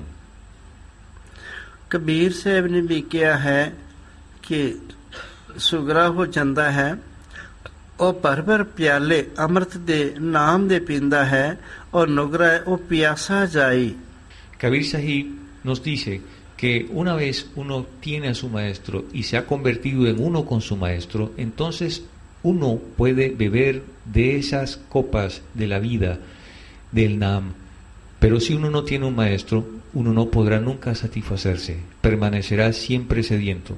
Kabir ਸਾਹਿਬ ਨੇ ਵੀ ਕਿਹਾ ਹੈ ਕਿ ਸੁਗਰਾ ਹੋ ਜਾਂਦਾ ਹੈ, ਉਹ ਭਰ ਪਿਆਲੇ ਅੰਮ੍ਰਿਤ ਦੇ ਨਾਮ ਦੇ ਪੀਂਦਾ ਹੈ ਔਰ ਨੁਗਰਾ ਉਹ ਪਿਆਸਾ ਜਾਈ. Kabir Sahib nos dice que una vez uno tiene a su maestro y se ha convertido en uno con su maestro, entonces uno puede beber de esas copas de la vida, del Nam. Pero si uno no tiene un maestro, uno no podrá nunca satisfacerse, permanecerá siempre sediento.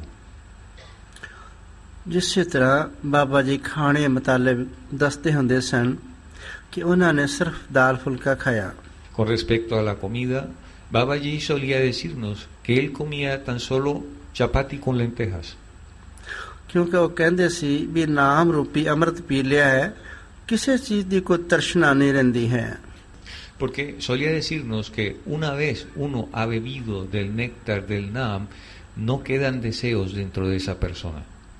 ਜਿਸੇ ਤਰ੍ਹਾਂ ਬਾਬਾ ਜੀ ਖਾਣੇ ਮੁਤਾਲਿਬ ਦੱਸਦੇ ਹੁੰਦੇ ਸਨ ਕਿ ਉਹਨਾਂ ਨੇ ਸਿਰਫ ਦਾਲ ਫੁਲਕਾ ਖਾਇਆ. Con respecto a la comida, Babaji solía decirnos que él comía tan solo chapati con lentejas. ਕਿਉਂਕਿ ਉਹ ਕਹਿੰਦੇ ਸੀ ਵੀ ਨਾਮ ਰੂਪੀ ਅੰਮ੍ਰਿਤ ਪੀ ਲਿਆ ਹੈ, ਕਿਸੇ ਚੀਜ਼ ਦੀ ਕੋਈ ਤ੍ਰਿਸ਼ਨਾ ਨਹੀਂ ਰਹਿੰਦੀ ਹੈ. Porque solía decirnos que una vez uno ha bebido del néctar del Nam, no quedan deseos dentro de esa persona.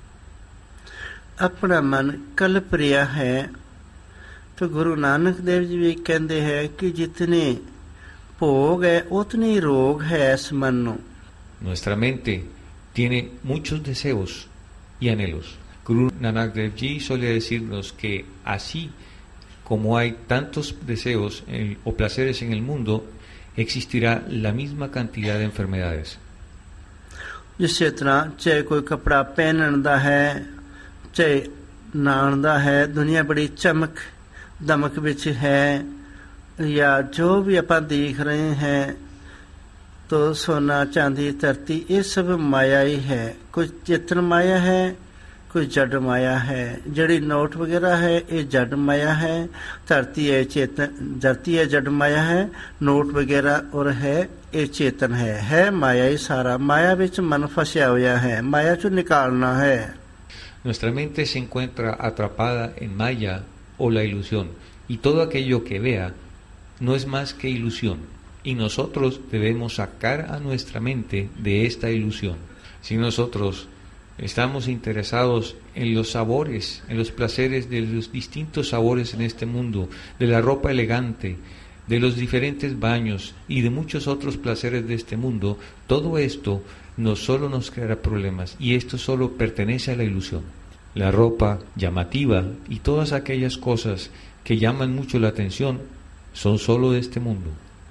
ਆਪਣਾ ਮਨ ਕਲਪਰਿਆ ਹੈ तो गुरु नानक देव जी भी कहते हैं कि जितने भोग है उतने रोग है इस मन में. Nuestra mente tiene muchos deseos y anhelos. Guru Nanak Dev Ji suele decirnos que así como hay tantos deseos o placeres en el mundo, existirá la misma cantidad de enfermedades. जिस तरह चाहे कोई कपड़ा पहनने दा है, चाहे नान दा है, दुनिया बड़ी चमक दमक विच है या जो भी आप देख रहे हैं, तो सोना चांदी धरती ये सब माया ही है. कुछ चेतन माया है, कोई जड़ माया है. जड़ी नोट वगैरह है ये जड़ माया है. धरती है चेतन, धरती है जड़ माया है. नोट वगैरह और है ये चेतन है माया ही सारा. माया विच मन फंसा हुआ है, माया चो निकालना है. Nuestra mente se encuentra atrapada en Maya o la ilusión, y todo aquello que vea no es más que ilusión, y nosotros debemos sacar a nuestra mente de esta ilusión. Si nosotros estamos interesados en los sabores, en los placeres de los distintos sabores en este mundo, de la ropa elegante, de los diferentes baños y de muchos otros placeres de este mundo, todo esto no solo nos creará problemas, y esto solo pertenece a la ilusión. La ropa llamativa y todas aquellas cosas que llaman mucho la atención son solo de este mundo.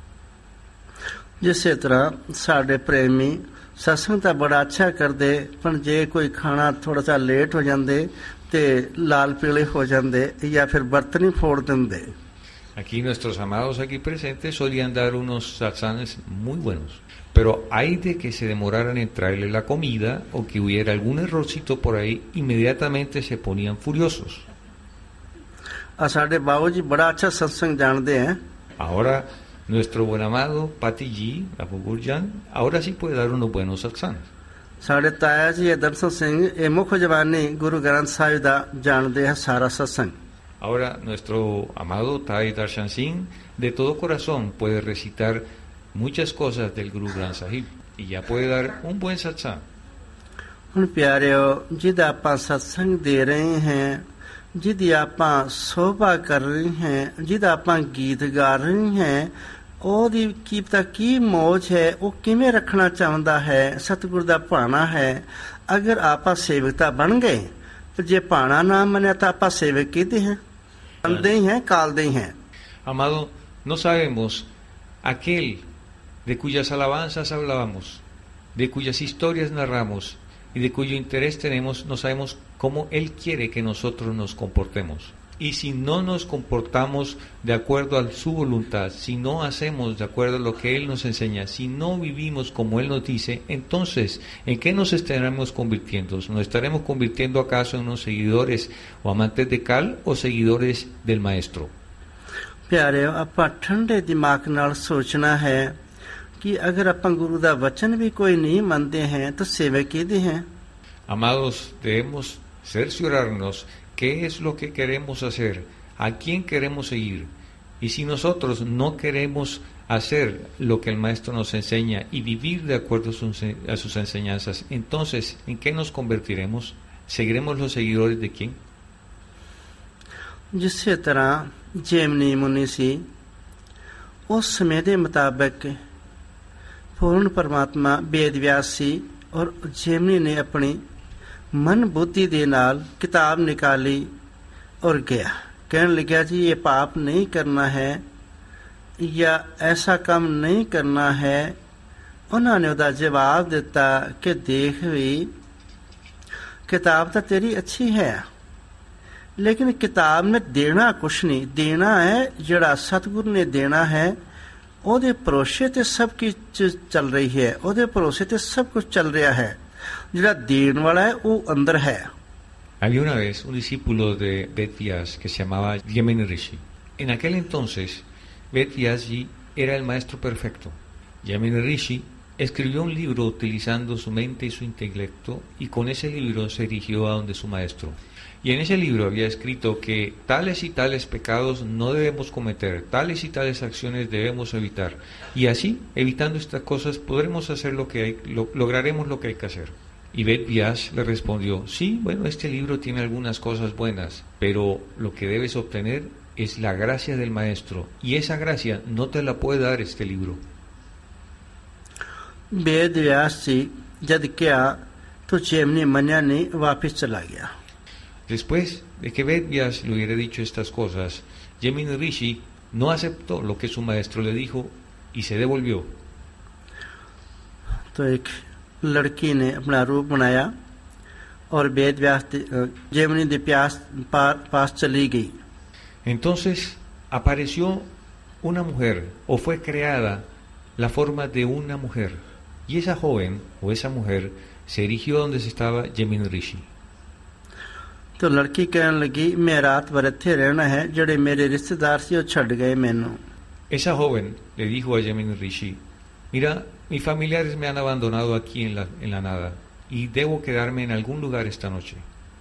जिस तरह साढ़े प्रेमी सत्संग तो बड़ा अच्छा करते, पर जे कोई खाना थोड़ा सा लेट हो जाते तो लाल पीले हो जाते या फिर बर्तन ही फोड़ देंगे. Aquí nuestros amados aquí presentes solían dar unos satsangs muy buenos, pero hay de que se demoraran en traerle la comida o que hubiera algún errorcito por ahí, inmediatamente se ponían furiosos. साढ़े बाबू जी बड़ा अच्छा सत्संग जानते हैं. Ahora nuestro buen amado Pati Ji, Abu Gurjan, ahora sí puede dar unos buenos satsangs. ਸਾਡੇ ਤਾਇਆ ਜੀ ਦਰਸ਼ਨ ਸਿੰਘ ਇਹ ਮੁੱਖ ਜ਼ਬਾਨੀ ਗੁਰੂ ਗ੍ਰੰਥ ਸਾਹਿਬ ਦਾ ਜਾਣਦੇ ਹੈ ਸਾਰਾ ਸਤਸੰਗ। Ahora nuestro amado Tai Darshan Singh de todo corazón puede recitar muchas cosas del Guru Granth Sahib y ya puede dar un buen satsang. ਹੁਣ ਪਿਆਰਿਓ, ਜਿਹਦਾ ਆਪਾਂ ਸਤਸੰਗ ਦੇ ਰਹੇ ਹਾਂ, ਜਿਹਦੀ ਆਪਾਂ ਸੋਭਾ ਕਰ ਰਹੇ ਹਾਂ, ਜਿਹਦਾ ਆਪਾਂ ਗੀਤ ਗਾ ਰਹੇ ਹਾਂ, ਉਹਦੀ ਕੀ ਪਤਾ ਕੀ ਮੌਜ ਹੈ, ਉਹ ਕਿਵੇਂ ਰੱਖਣਾ ਚਾਹੁੰਦਾ ਹੈ, ਸਤਿਗੁਰ ਦਾ ਭਾਣਾ ਹੈ। ਅਗਰ ਆਪਾਂ ਸੇਵਕਤਾ ਬਣ ਗਏ, ਪਰ ਜੇ ਭਾਣਾ ਨਾ ਮੰਨਿਆ ਤਾਂ ਆਪਾਂ ਸੇਵਕ ਕਿਹਦੇ ਹਾਂ? ਕਾਲਦੇ ਹੀ ਹੈ, ਕਾਲਦੇ ਹੀ ਹੈ। Amado, no sabemos aquel de cuyas alabanzas hablábamos, de cuyas historias narramos y de cuyo interés tenemos, no sabemos cómo Él quiere que nosotros nos comportemos. Y si no nos comportamos de acuerdo a su voluntad, si no hacemos de acuerdo a lo que Él nos enseña, si no vivimos como Él nos dice, entonces, ¿en qué nos estaremos convirtiendo? ¿Nos estaremos convirtiendo acaso en unos seguidores o amantes de Cal o seguidores del Maestro? ਪਿਆਰਿਓ, ਆਪਾਂ ਠੰਡੇ ਦਿਮਾਗ ਨਾਲ ਸੋਚਣਾ ਹੈ ਕਿ ਅਗਰ ਆਪਾਂ ਗੁਰੂ ਦਾ ਵਚਨ ਵੀ ਕੋਈ ਨਹੀਂ ਮੰਨਦੇ हैं तो ਸੇਵਕ ਕਿਹਦੇ हैं? Amados, debemos cerciorarnos qué es lo que queremos hacer, a quién queremos seguir. Y si nosotros no queremos hacer lo que el Maestro nos enseña y vivir de acuerdo a sus enseñanzas, entonces, ¿en qué nos convertiremos? ¿Seguiremos los seguidores de quién? ਜਿਸੇ ਤਰ੍ਹਾਂ ਜੈਮਨੀ ਮੁਨੀ ਸੀ, ਉਸ ਸਮੇਂ ਦੇ ਮੁਤਾਬਕ ਪੂਰਨ ਪਰਮਾਤਮਾ ਵੇਦ ਵਿਆਸ ਸੀ ਔਰ ਜੈਮਨੀ ਨੇ ਆਪਣੀ ਮਨ ਬੁੱਧੀ ਦੇ ਨਾਲ ਕਿਤਾਬ ਨਿਕਾਲੀ ਔਰ ਗਿਆ, ਕਹਿਣ ਲੱਗਿਆ ਜੀ ਇਹ ਪਾਪ ਨਹੀਂ ਕਰਨਾ ਹੈ ਜਾਂ ਐਸਾ ਕੰਮ ਨਹੀਂ ਕਰਨਾ ਹੈ। ਉਹਨਾਂ ਨੇ ਉਹਦਾ ਜਵਾਬ ਦਿੱਤਾ ਕਿ ਦੇਖ ਵੀ ਕਿਤਾਬ ਤਾਂ ਤੇਰੀ ਅੱਛੀ ਹੈ, लेकिन किताब ने देना कुछ नहीं, देना है जड़ा सतगुरु ने देना है, ਉਹਦੇ ਭਰੋਸੇ ਤੇ ਸਭ ਕੁਝ ਚੱਲ ਰਹੀ ਹੈ, ਉਹਦੇ ਭਰੋਸੇ ਤੇ ਸਭ ਕੁਝ ਚੱਲ ਰਿਹਾ ਹੈ। ਜਿਹੜਾ ਦੇਣ ਵਾਲਾ ਹੈ ਉਹ ਅੰਦਰ ਹੈ। Había una vez un discípulo de Bet Vyas que se llamaba Yamini Rishi. En aquel entonces, Bet Vyasji era el maestro perfecto. Yamini Rishi escribió un libro utilizando su mente y su intelecto, y con ese libro se dirigió a donde su maestro. Y en ese libro había escrito que tales y tales pecados no debemos cometer, tales y tales acciones debemos evitar. Y así, evitando estas cosas, podremos hacer lograremos lo que hay que hacer. Y Bet Vyas le respondió, sí, bueno, este libro tiene algunas cosas buenas, pero lo que debes obtener es la gracia del Maestro, y esa gracia no te la puede dar este libro. Ved व्यास जी जद क्या तो जैमनी मन्या ने वापस चला गया। Después de que Bet Vyas le hubiera dicho estas cosas, Yamini Rishi no aceptó lo que su maestro le dijo y se devolvió. तो एक लड़की ने अपना रूप बनाया और वेद व्यास जैमनी के पास चली गई। Entonces apareció una mujer, o fue creada la forma de una mujer, y esa joven o esa mujer se dirigió donde estaba Yamini Rishi. तो लड़की कहने लगी मैं रात भर इत्थे रहना है, जड़े मेरे रिश्तेदार सी वो छड़ गए मैनू। Esa joven le dijo a Yamini Rishi, mira, mis familiares me han abandonado aquí en la nada y debo quedarme en algún lugar esta noche.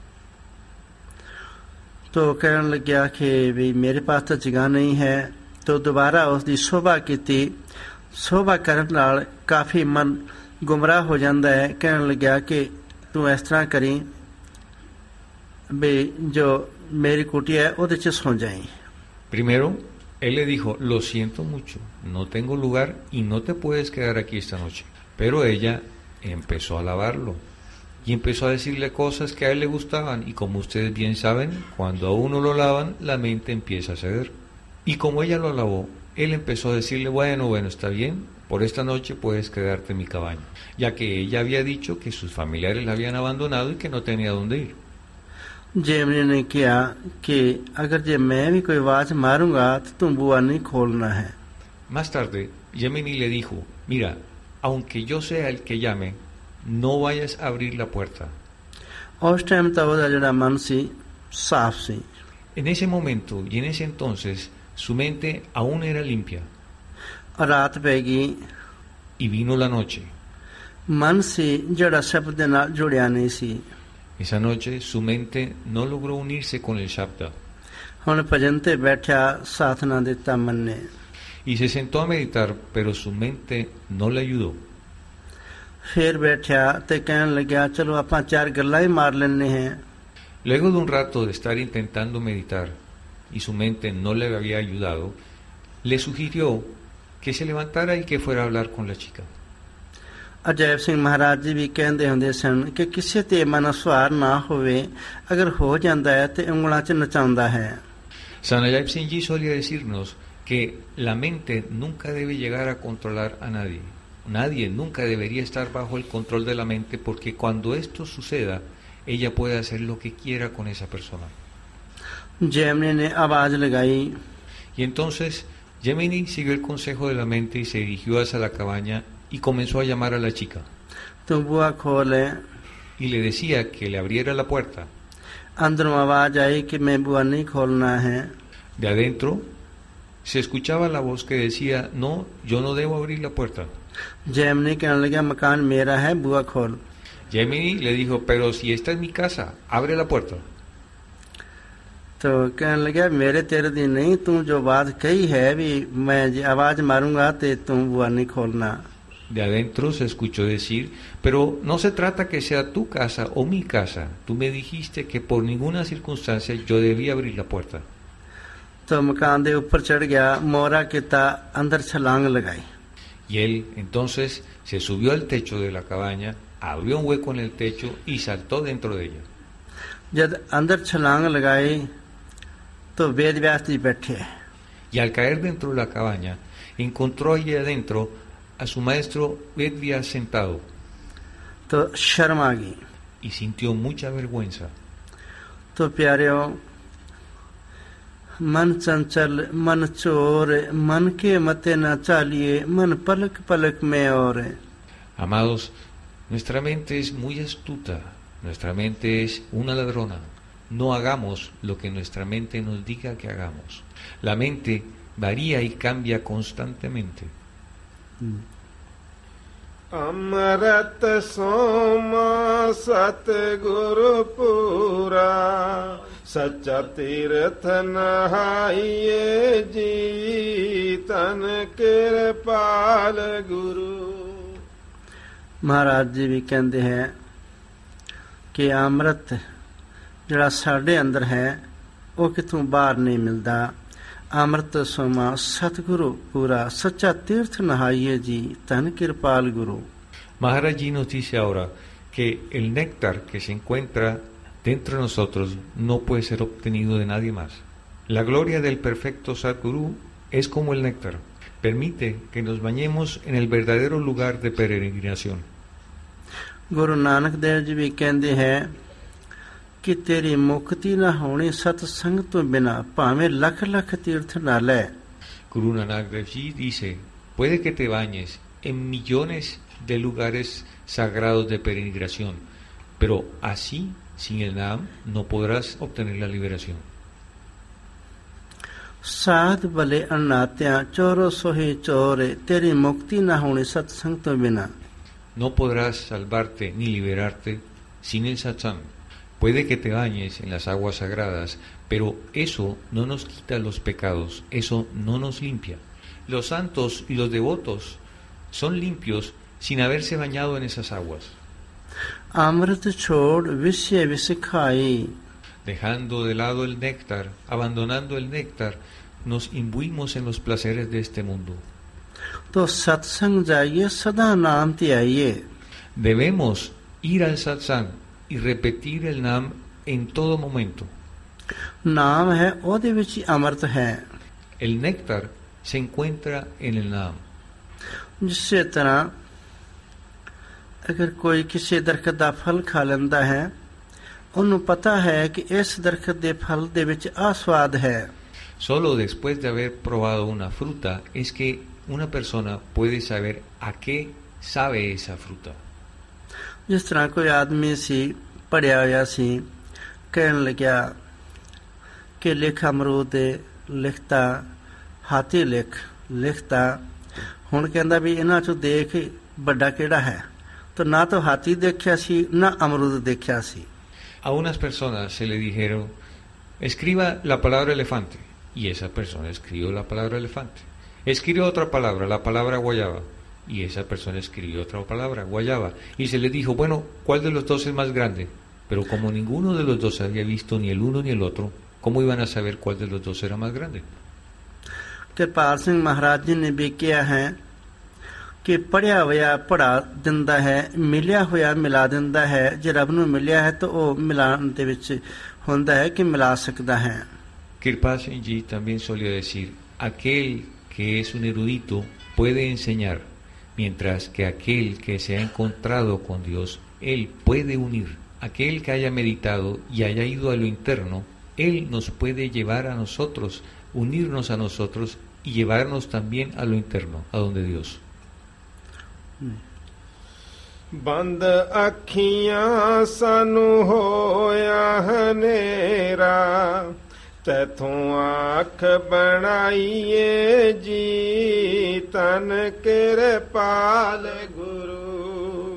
तो कहने लग्या कि भी मेरे पास तो जगह नहीं है। तो दोबारा उसकी शोभा की, शोभा करने नाल काफ़ी मन गुमराह हो जाता है। कहने लग्या कि तू इस तरह करी भी जो मेरी कुटिया है ਉਹਦੇ 'ਚ सो जाए। Primero, él le dijo, lo siento mucho, no tengo lugar y no te puedes quedar aquí esta noche. Pero ella empezó a alabarlo y empezó a decirle cosas que a él le gustaban, y como ustedes bien saben, cuando a uno lo alaban, la mente empieza a ceder. Y como ella lo alabó, él empezó a decirle, bueno, está bien, por esta noche puedes quedarte en mi cabaña, ya que ella había dicho que sus familiares la habían abandonado y que no tenía dónde ir. Jaimini ने किया कि अगर जे मैं भी कोई आवाज मारूंगा तो तुम बुआ नहीं खोलना है। Más tarde, Yamini le dijo, mira, aunque yo sea el que llame, no vayas a abrir la puerta. उस टाइम तो ਉਹਦਾ ਜਿਹੜਾ ਮਨ ਸੀ ਸਾਫ਼ ਸੀ। En ese momento y en ese entonces, su mente aún era limpia. रात पै गई Y vino la noche. ਮਨ ਸੀ ਜਿਹੜਾ ਸ਼ਬਦ ਦੇ ਨਾਲ ਜੁੜਿਆ ਨਹੀਂ ਸੀ। Esa noche su mente no logró unirse con el Shabda ਹੁਣ ਭਜਨ ਤੇ ਬੈਠਿਆ ਸਾਧਨਾ ਦਿੱਤਾ ਮਨ ਨੇ। y se sentó a meditar, pero su mente no le ayudó. ਫੇਰ ਬੈਠਿਆ ਤੇ ਕਹਿਣ ਲੱਗਿਆ ਚਲੋ ਆਪਾਂ ਚਾਰ ਗੱਲਾਂ ਹੀ ਮਾਰ ਲੈਂਦੇ ਹਾਂ। Luego de un rato de estar intentando meditar y su mente no le había ayudado, le sugirió que se levantara y que fuera a hablar con la chica. Ajaib ਸਿੰਘ ਮਹਾਰਾਜ ਜੀ ਵੀ ਕਹਿੰਦੇ ਹੁੰਦੇ ਸਨ ਕਿ ਕਿਸੇ ਤੇ ਮਨ ਸਵਾਰ ਨਾ ਹੋਵੇ, ਅਗਰ ਹੋ ਜਾਂਦਾ ਹੈ ਤੇ ਉਂਗਲਾਂ 'ਚ ਨਚਾਉਂਦਾ ਹੈ। San Ajay Singh Ji solía decirnos que la mente nunca debe llegar a controlar a nadie. Nadie nunca debería estar bajo el control de la mente, porque cuando esto suceda, ella puede hacer lo que quiera con esa persona. ਜੈਮਨੀ ਨੇ ਆਵਾਜ਼ ਲਗਾਈ। Y entonces Gemini siguió el consejo de la mente y se dirigió hacia la cabaña y comenzó a llamar a la chica. ਤੂੰ ਬੂਹਾ ਖੋਲ। Y le decía que le abriera la puerta. ਅੰਦਰੋਂ ਆਵਾਜ਼ ਆਈ ਕਿ ਮੈਂ ਬੂਹਾ ਨਹੀਂ ਖੋਲਣਾ ਹੈ। De adentro se escuchaba la voz que decía, no, yo no debo abrir la puerta. ਜੈਮਨੀ ਕਹਿਣ ਲੱਗਿਆ ਮਕਾਨ ਮੇਰਾ ਹੈ, ਬੂਹਾ ਖੋਲ। Gemini le dijo, pero si esta es mi casa, abre la puerta. तो कहने लगा मेरे तेरे दी नहीं, तू जो बात कही है भी मैं आवाज मारूंगा तो तू बुआ नहीं खोलना। De adentro se escuchó decir, pero no se trata que sea tu casa o mi casa. Tú me dijiste que por ninguna circunstancia yo debía abrir la puerta. तो मकान दे ऊपर चढ़ गया, मोहरा किता, अंदर छलांग लगाई। Y él entonces se subió al techo de la cabaña, abrió un hueco en el techo y saltó dentro de ella. जब अंदर छलांग लगाई तो वेद व्यास जी बैठे। Y al caer dentro de la cabaña, encontró allí adentro a su maestro Vedvyas sentado. तो शर्म आ गई। Y sintió mucha vergüenza. तो प्यारेओ, मन चंचल मन चोर, मन के मते न चालिए, मन पलक पलक में और। Amados, nuestra mente es muy astuta, nuestra mente es una ladrona. No hagamos lo que nuestra mente nos diga que hagamos. La mente varía y cambia constantemente. अमृत सोमा सतगुरु पूरा, सच्चा तीर्थ नहाइए जी, तन कृपाल गुरु। महाराज जी भी कहते हैं कि अमृत ਜਿਹੜਾ ਸਾਡੇ ਅੰਦਰ ਹੈ ਉਹ ਕਿਥੋਂ ਬਾਹਰ ਨਹੀਂ ਮਿਲਦਾ। ਅੰਮ੍ਰਿਤ ਸੋਮਾ ਸਤਿਗੁਰੂ ਪੂਰਾ, ਸੱਚਾ ਤੀਰਥ ਨਹਾਈਏ ਜੀ, ਧਨ ਕਿਰਪਾਲ ਗੁਰੂ। Maharaj Ji nos dice ahora que el néctar que se encuentra dentro de nosotros no puede ser obtenido de nadie más. La gloria del perfecto Sadguru es como el néctar. Permite que nos bañemos en el verdadero lugar de peregrinación. Guru ਨਾਨਕ ਦੇਵ ਜੀ ਵੀ ਕਹਿੰਦੇ ਹੈ कि तेरी मुक्ति न होनी सत्संग तो बिना, भावे लख लख तीर्थ न ले। Guru Nanak Dev Ji dice, puede que te bañes en millones de lugares sagrados de peregrinación, pero así, sin el Naam, no podrás obtener la liberación. साध भले अनात्या चोरो सोहे चोरे, तेरी मुक्ति न होनी सत्संग तो बिना। No podrás salvarte ni liberarte sin el satsang. Puede que te bañes en las aguas sagradas, pero eso no nos quita los pecados, eso no nos limpia. Los santos y los devotos son limpios sin haberse bañado en esas aguas. अमृत छोड़ विषय विष खाई, Dejando de lado el néctar, abandonando el néctar, nos imbuimos en los placeres de este mundo. तो सत्संग जाइए सदा नाम त्याइए। Debemos ir al satsang y repetir el Naam en todo momento. नाम है ओदे विच अमृत है। El néctar se encuentra en el Naam. जिससे तरह अगर कोई किसी दरखत ਦਾ फल खा ਲੈਂਦਾ है, ਉਹਨੂੰ ਪਤਾ ਹੈ ਕਿ ਇਸ ਦਰਖਤ ਦੇ ਫਲ ਦੇ ਵਿੱਚ ਆ ਸਵਾਦ ਹੈ। Solo después de haber probado una fruta es que una persona puede saber a qué sabe esa fruta. ਜਿਸ ਤਰ੍ਹਾਂ ਕੋਈ ਆਦਮੀ ਸੀ, ਪੜਿਆ ਹੋਇਆ ਸੀ, ਕਹਿਣ ਲੱਗਿਆ ਕਿ ਲਿਖ ਅਮਰੂਦ ਦੇ, ਲਿਖਤਾ ਹਾਥੀ ਲਿਖਤਾ। ਹੁਣ ਕਹਿੰਦਾ ਵੀ ਇਹਨਾਂ ਚੋਂ ਦੇਖ ਵੱਡਾ ਕਿਹੜਾ ਹੈ, तो ना तो हाथी देखा सी ना अमरूद देखा सी। A unas personas se le dijeron, escriba la palabra elefante, y esa persona escribió la palabra elefante. Escribió otra palabra, la palabra guayaba, y esa persona escribió otra palabra, guayaba. Y se le dijo, bueno, ¿cuál de los dos es más grande? Pero como ninguno de los dos había visto ni el uno ni el otro, ¿cómo iban a saber cuál de los dos era más grande? कृपाल सिंह महाराज जी ने भी किया है कि पढ़िया होया पढ़ा दिंदा है, मिलिया होया मिला दिंदा है। जे रब नूं मिलिया है तो वो मिलान दे विच हुंदा है कि मिला सकदा है। Kirpal Singh Ji también solía decir, aquel que es un erudito puede enseñar, mientras que aquel que se ha encontrado con Dios, él puede unir. Aquel que haya meditado y haya ido a lo interno, él nos puede llevar a nosotros, unirnos a nosotros y llevarnos también a lo interno, a donde Dios. ਬੰਦ ਅੱਖੀਆਂ ਸਾਨੂੰ ਹੋਇਆ ਹਨੇਰਾ ਤੈਥੋਂ ਅੱਖ ਬਣਾਈਏ ਜੀ ਤਨ ਕਿਰਪਾਲ ਗੁਰੂ।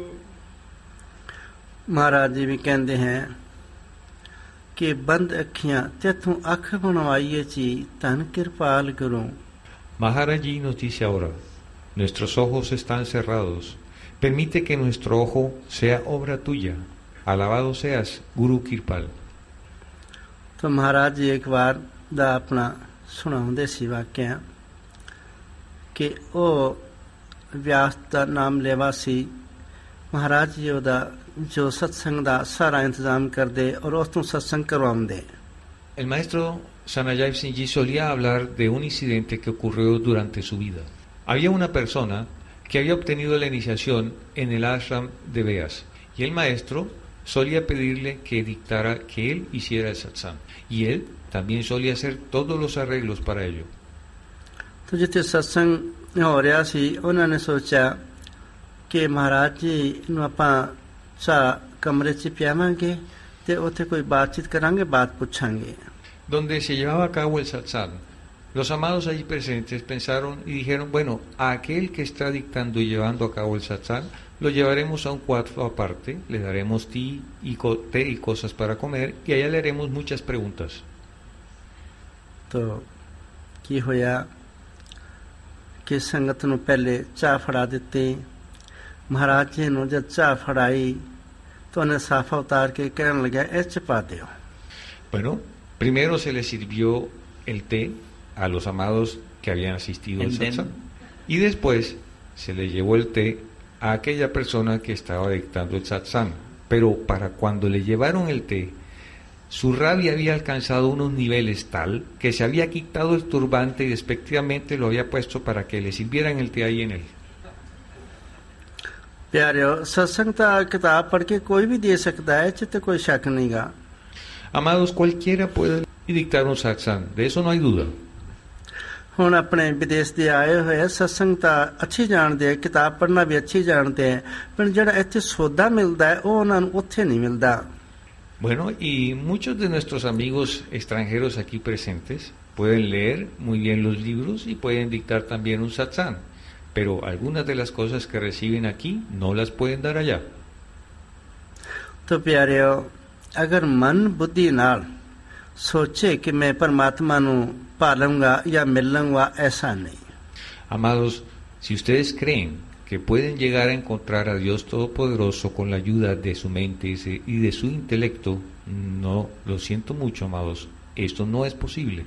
महाराज जी भी कहते हैं कि बंद अखियां तेथों अख बनवाइए ची तन कृपाल गुरु। Maharaj Ji nos dice ahora, nuestros ojos están cerrados, permite que nuestro ojo sea obra tuya, alabado seas Guru Kirpal. तो महाराज जी एक बार दा अपना सुनाउंदे सी वाक्या कि ओ व्यास दा नाम लेवा सी। महाराज जी ओदा जो सत्संग दा सारा इंतजाम कर दे और उस तो सत्संग करवाउंदे। El maestro Sanajay Singh Ji solía hablar de un incidente que ocurrió durante su vida. Había una persona que había obtenido la iniciación en el ashram de Beas, y el maestro solía pedirle que dictara que él hiciera el satsang, y él también solía hacer todos los arreglos para ello. तो जिथे सत्संग हो रहा सी उन्होंने सोचा कि महाराज जी नूं आपां चा कमरे च पियावांगे ते उत्थे कोई बातचीत करांगे, बात पुछांगे। Donde se llevaba a cabo el satsang, los amados allí presentes pensaron y dijeron, bueno, a aquel que está dictando y llevando a cabo el satsang, lo llevaremos a un cuarto aparte, le daremos té y cosas para comer, y allá le haremos muchas preguntas. तो की होया कि संगत नूं पहले चाह फड़ा दित्ती। महाराज जी नूं जद चाह फड़ाई तो उन्हें साफा उतार के कहने लगा इह च पा दिओ। Bueno, primero se le sirvió el té a los amados que habían asistido al satsang, y después se le llevó el té a aquella persona que estaba dictando el satsang. Pero para cuando le llevaron el té, su rabia había alcanzado unos niveles tal que se había quitado el turbante y despectivamente lo había puesto para que le sirvieran el té ahí en él. प्यारियो सत्संग दा किताब पढ़ के कोई भी दे सकता है, इस ते कोई शक नहींगा। Amados, cualquiera puede dictar un satsang, de eso no hay duda. ਹੁਣ ਆਪਣੇ ਵਿਦੇਸ਼ ਦੇ ਆਏ ਹੋਏ ਸਤਸੰਗ ਤਾਂ ਅੱਛੀ ਜਾਣਦੇ ਆ, ਕਿਤਾਬ ਪੜ੍ਹਨਾ ਵੀ ਅੱਛੀ ਜਾਣਦੇ ਆ, ਪਰ ਜਿਹੜਾ ਇੱਥੇ ਸੌਦਾ ਮਿਲਦਾ ਹੈ ਉਹ ਉਹਨਾਂ ਨੂੰ ਉੱਥੇ ਨਹੀਂ ਮਿਲਦਾ। Bueno, y muchos de nuestros amigos extranjeros aquí presentes pueden leer muy bien los libros y pueden dictar también un satsang, pero algunas de las cosas que reciben aquí no las pueden dar allá. तो प्यारियो अगर मन बुद्धि नाल सोचे कि मैं परमात्मा ਨੂੰ पालूंगा या मिलूंगा, ऐसा नहीं। Amados, si ustedes creen que pueden llegar a encontrar a Dios Todopoderoso con la ayuda de su mente y de su intelecto, no, lo siento mucho, amados, esto no es posible.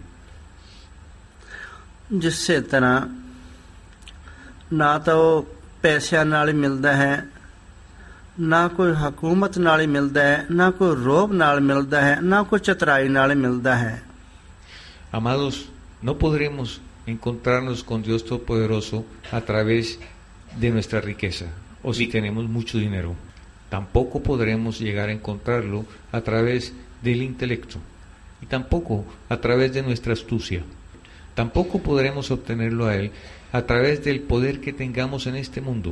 जिससे तरह ना तो पैसों नाल मिलता है, ना कोई हुकूमत नाल मिलता है, ना कोई रोब नाल मिलता है, ना कोई चतुराई नाल मिलता है। Amados, no podremos encontrarnos con Dios Todopoderoso a través de nuestra riqueza o si tenemos mucho dinero. Tampoco podremos llegar a encontrarlo a través del intelecto y tampoco a través de nuestra astucia. Tampoco podremos obtenerlo a Él a través del poder que tengamos en este mundo.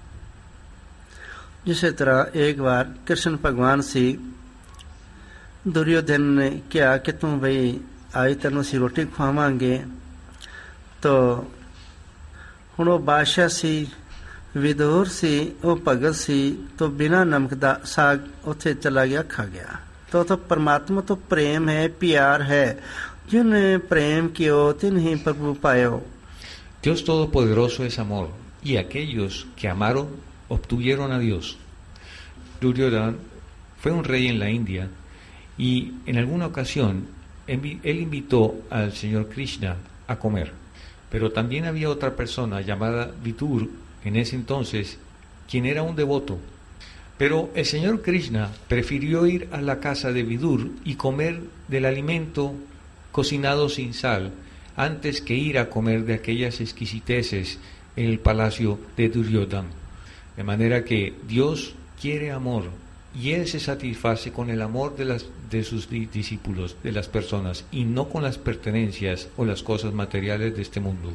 जिस तरह एक बार कृष्ण भगवान सी, दुर्योधन ने कहा कि तू भाई आई तेन असीं रोटी खुआवांगे, तो हुण वो बादशाह सी, विदुर सी ਉਹ ਭਗਤ ਸੀ तो बिना नमक ਦਾ ਸਾਗ ਉੱਥੇ ਚਲਾ ਗਿਆ ਖਾ ਗਿਆ तो परमात्मा तो प्रेम है प्यार है जिन्हें प्रेम कियो तिन्हीं प्रभु पायो. Dios Todopoderoso es amor y aquellos que amaron obtuvieron a Dios. Duryodhana fue un rey en la India y en alguna ocasión él invitó al Señor Krishna a comer, pero también había otra persona llamada Vidur en ese entonces, quien era un devoto. Pero el Señor Krishna prefirió ir a la casa de Vidur y comer del alimento cocinado sin sal antes que ir a comer de aquellas exquisiteces en el palacio de Duryodhana. De manera que Dios quiere amor y Él se satisface con el amor de sus discípulos, de las personas, y no con las pertenencias o las cosas materiales de este mundo.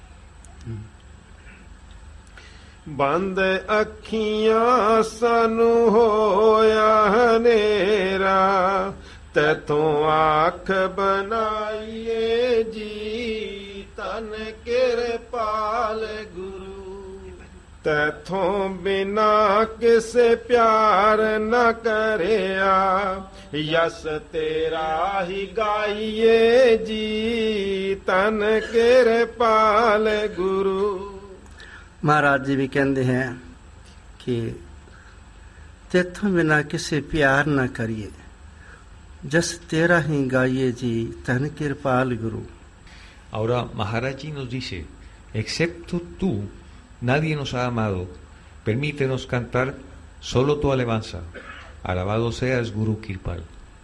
ਬੰਦ ਅੱਖੀਆਂ ਸਾਨੂੰ ਹੋਇਆ ਹਨੇਰਾ ਤੈਥੋਂ ਅੱਖ ਬਣਾਈਏ ਜੀ ਤਨ ਕਿਰਪਾਲ ਗੁਰੂ ਤੈਥੋਂ ਬਿਨਾ ਕਿਸੇ ਪਿਆਰ ਨਾ ਕਰਿਆ ਯਸ ਤੇਰਾ ਹੀ ਗਾਈਏ ਜੀ ਤਨ ਕਿਰਪਾਲ ਗੁਰੂ. महाराज जी भी कहते हैं कि तेथों बिना किसी प्यार न करिए जस तेरा ही गाइए जी तन कृपाल गुरु. Ahora Maharaj Ji nos dice, excepto tú, nadie nos ha amado, permítenos cantar solo tu alabanza, alabado seas Guru Kirpal.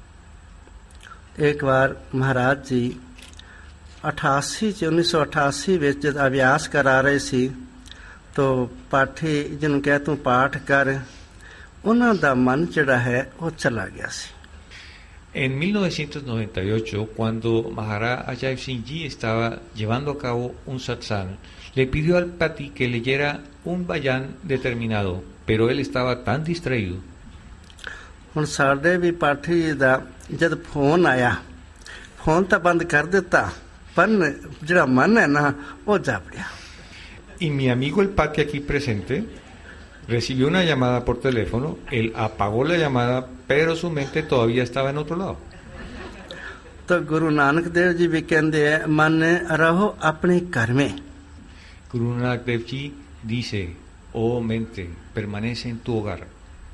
एक बार महाराज जी 1988 ਵਿੱਚ ਜਦ ਅਭਿਆਸ ਕਰਾ ਰਹੇ ਸੀ तो पाठी जिन्हों कह तू पाठ कर उन्हों दा मन जड़ा है वो चला गया सी. En 1998, cuando Maharaj Ajay Singh Ji estaba llevando a cabo un satsang, le pidió al Pati que leyera un bayan determinado, pero él estaba tan distraído. ਹੁਣ ਸਾਡੇ ਵੀ ਪਾਠੀ ਦਾ ਜਦ ਫੋਨ ਆਇਆ ਫੋਨ ਤਾਂ ਬੰਦ ਕਰ ਦਿੱਤਾ ਪਰ ਜਿਹੜਾ ਮਨ ਹੈ ਨਾ ਉਹ ਜਾਪੜਿਆ. Y mi amigo el Pati aquí presente recibió una llamada por teléfono, él apagó la llamada, pero su mente todavía estaba en otro lado. तो गुरु नानक देव जी भी कहते हैं मन रहो अपने घर में. Guru Nanak Dev Ji dice, oh mente, permanece en tu hogar.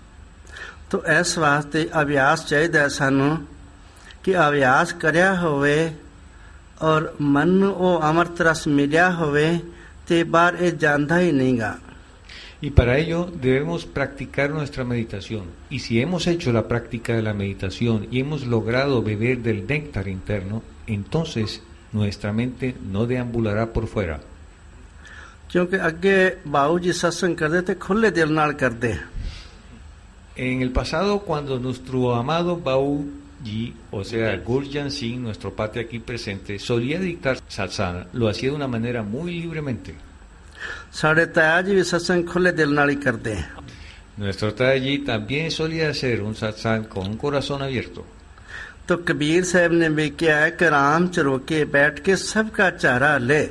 तो इस वास्ते अभ्यास चाहिए सानू कि अभ्यास करिया होवे और मन ओ अमृत रस मिलिया होवे ते बार ए जानदा ही नहींगा. Y para ello debemos practicar nuestra meditación. Y si hemos hecho la práctica de la meditación y hemos logrado beber del néctar interno, entonces nuestra mente no deambulará por fuera. क्योंकि अगे बाबू जी सत्संग करते थे खुले दिल नाल करते. En el pasado, cuando nuestro amado Babu Ji, o sea Gurjan Singh, nuestro Pati aquí presente, solía dictar satsang, lo hacía de una manera muy libremente. साढ़े ताया जी भी सत्संग खुले दिल नाल ही करते हैं. Nuestro Taji también solía hacer un satsang con un corazón abierto. तो कबीर साहब ने भी किया है कि राम चरोके बैठ के सबका चारा ले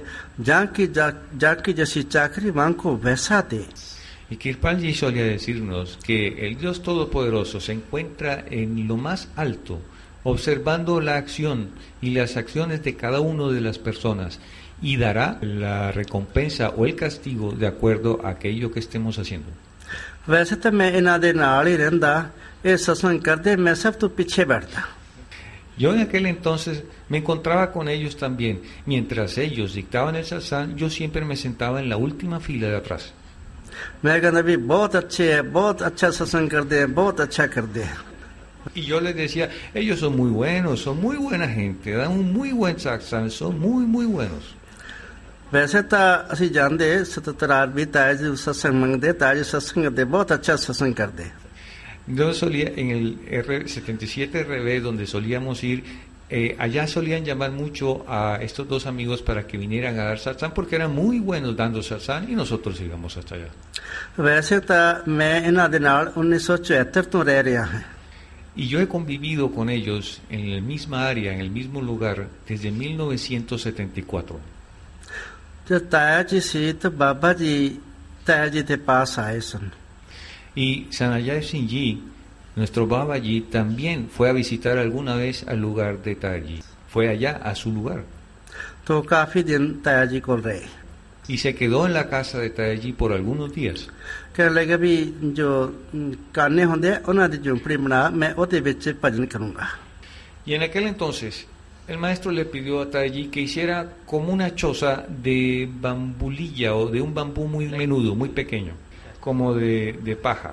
जाकी जैसी चाकरी मांगो वैसा दे. Y Kirpal Ji solía decirnos que el Dios Todopoderoso se encuentra en lo más alto, observando la acción y las acciones de cada una de las personas, y dará la recompensa o el castigo de acuerdo a aquello que estemos haciendo. वैसे तो मैं इन्हां दे नाल ही रहंदा ये सत्संग करदे मैं सब तो पीछे बैठता. Yo en aquel entonces me encontraba con ellos también. Mientras ellos dictaban el satsang, yo siempre me sentaba en la última fila de atrás. मैं कहंदा भी बहुत अच्छे है बहुत अच्छा सत्संग करदे हैं बहुत अच्छा करदे हैं. Y yo les decía, ellos son muy buenos, son muy buena gente, dan un muy buen satsang, son muy buenos. वैसे तो ਅਸੀਂ ਜਾਂਦੇ 77 ਵੀ ਤਾਇਆ ਜੀ ਸਤਸੰਗ ਮੰਗਦੇ ਤਾਇਆ ਜੀ ਸਤਸੰਗ ਕਰਦੇ ਬਹੁਤ ਅੱਛਾ ਸਤਸੰਗ ਕਰਦੇ. Yo solía, en el R77 RB, donde solíamos ir, allá solían llamar mucho a estos dos amigos para que vinieran a dar satsang, porque eran muy buenos dando satsang y nosotros íbamos hasta allá. वैसे तो मैं ਇਹਨਾਂ ਦੇ ਨਾਲ 1974 ਤੋਂ ਰਹਿ ਰਿਹਾ ਹਾਂ. Y yo he convivido con ellos en la misma área, en el mismo lugar, desde 1974. जब ताया जी सी तो बाबा जी ਤਾਇਆ ਜੀ ਦੇ ਪਾਸ ਆਏ ਸਨ। Y Sanjay Singh Ji, nuestro Babaji, también fue a visitar alguna vez al lugar de Tayaji. Fue allá a su lugar. ਤੋ ਕਾਫੀ ਦਿਨ ਤਾਇਆ ਜੀ ਕੋਲ ਰਹੇ। Y se quedó en la casa de Tayaji por algunos días. ਕਹਿਣ ਲੱਗਾ ਵੀ ਜੋ ਕਾਨੇ ਹੁੰਦੇ ਆ ਉਹਨਾਂ ਦੀ ਝੁੰਪੜੀ ਬਣਾ, ਮੈਂ ਉਹਦੇ ਵਿੱਚ ਭਜਨ ਕਰੂੰਗਾ। Y en aquel entonces, el maestro le pidió a Tayaji que hiciera como una choza de bambulilla o de un bambú muy menudo, muy pequeño, como de paja.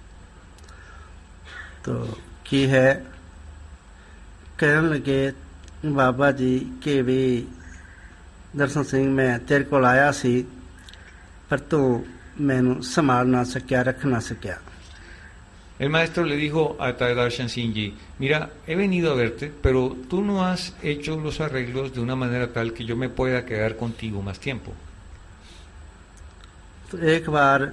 ਤੋ ਕੀ ਹੈ, ਕਹਿਣ ਲੱਗੇ ਬਾਬਾ ਜੀ ਕਿ ਵੀ ਦਰਸ਼ਨ ਸਿੰਘ ਮੈਂ ਤੇਰੇ ਕੋਲ ਆਇਆ ਸੀ, ਪਰ ਤੂੰ ਮੈਨੂੰ ਸੰਭਾਲ ਨਾ ਸਕਿਆ, ਰੱਖ ਨਾ ਸਕਿਆ। El maestro le dijo a Tayadarshan Singh Ji, mira, he venido a verte, pero tú no has hecho los arreglos de una manera tal que yo me pueda quedar contigo más tiempo. तो एक बार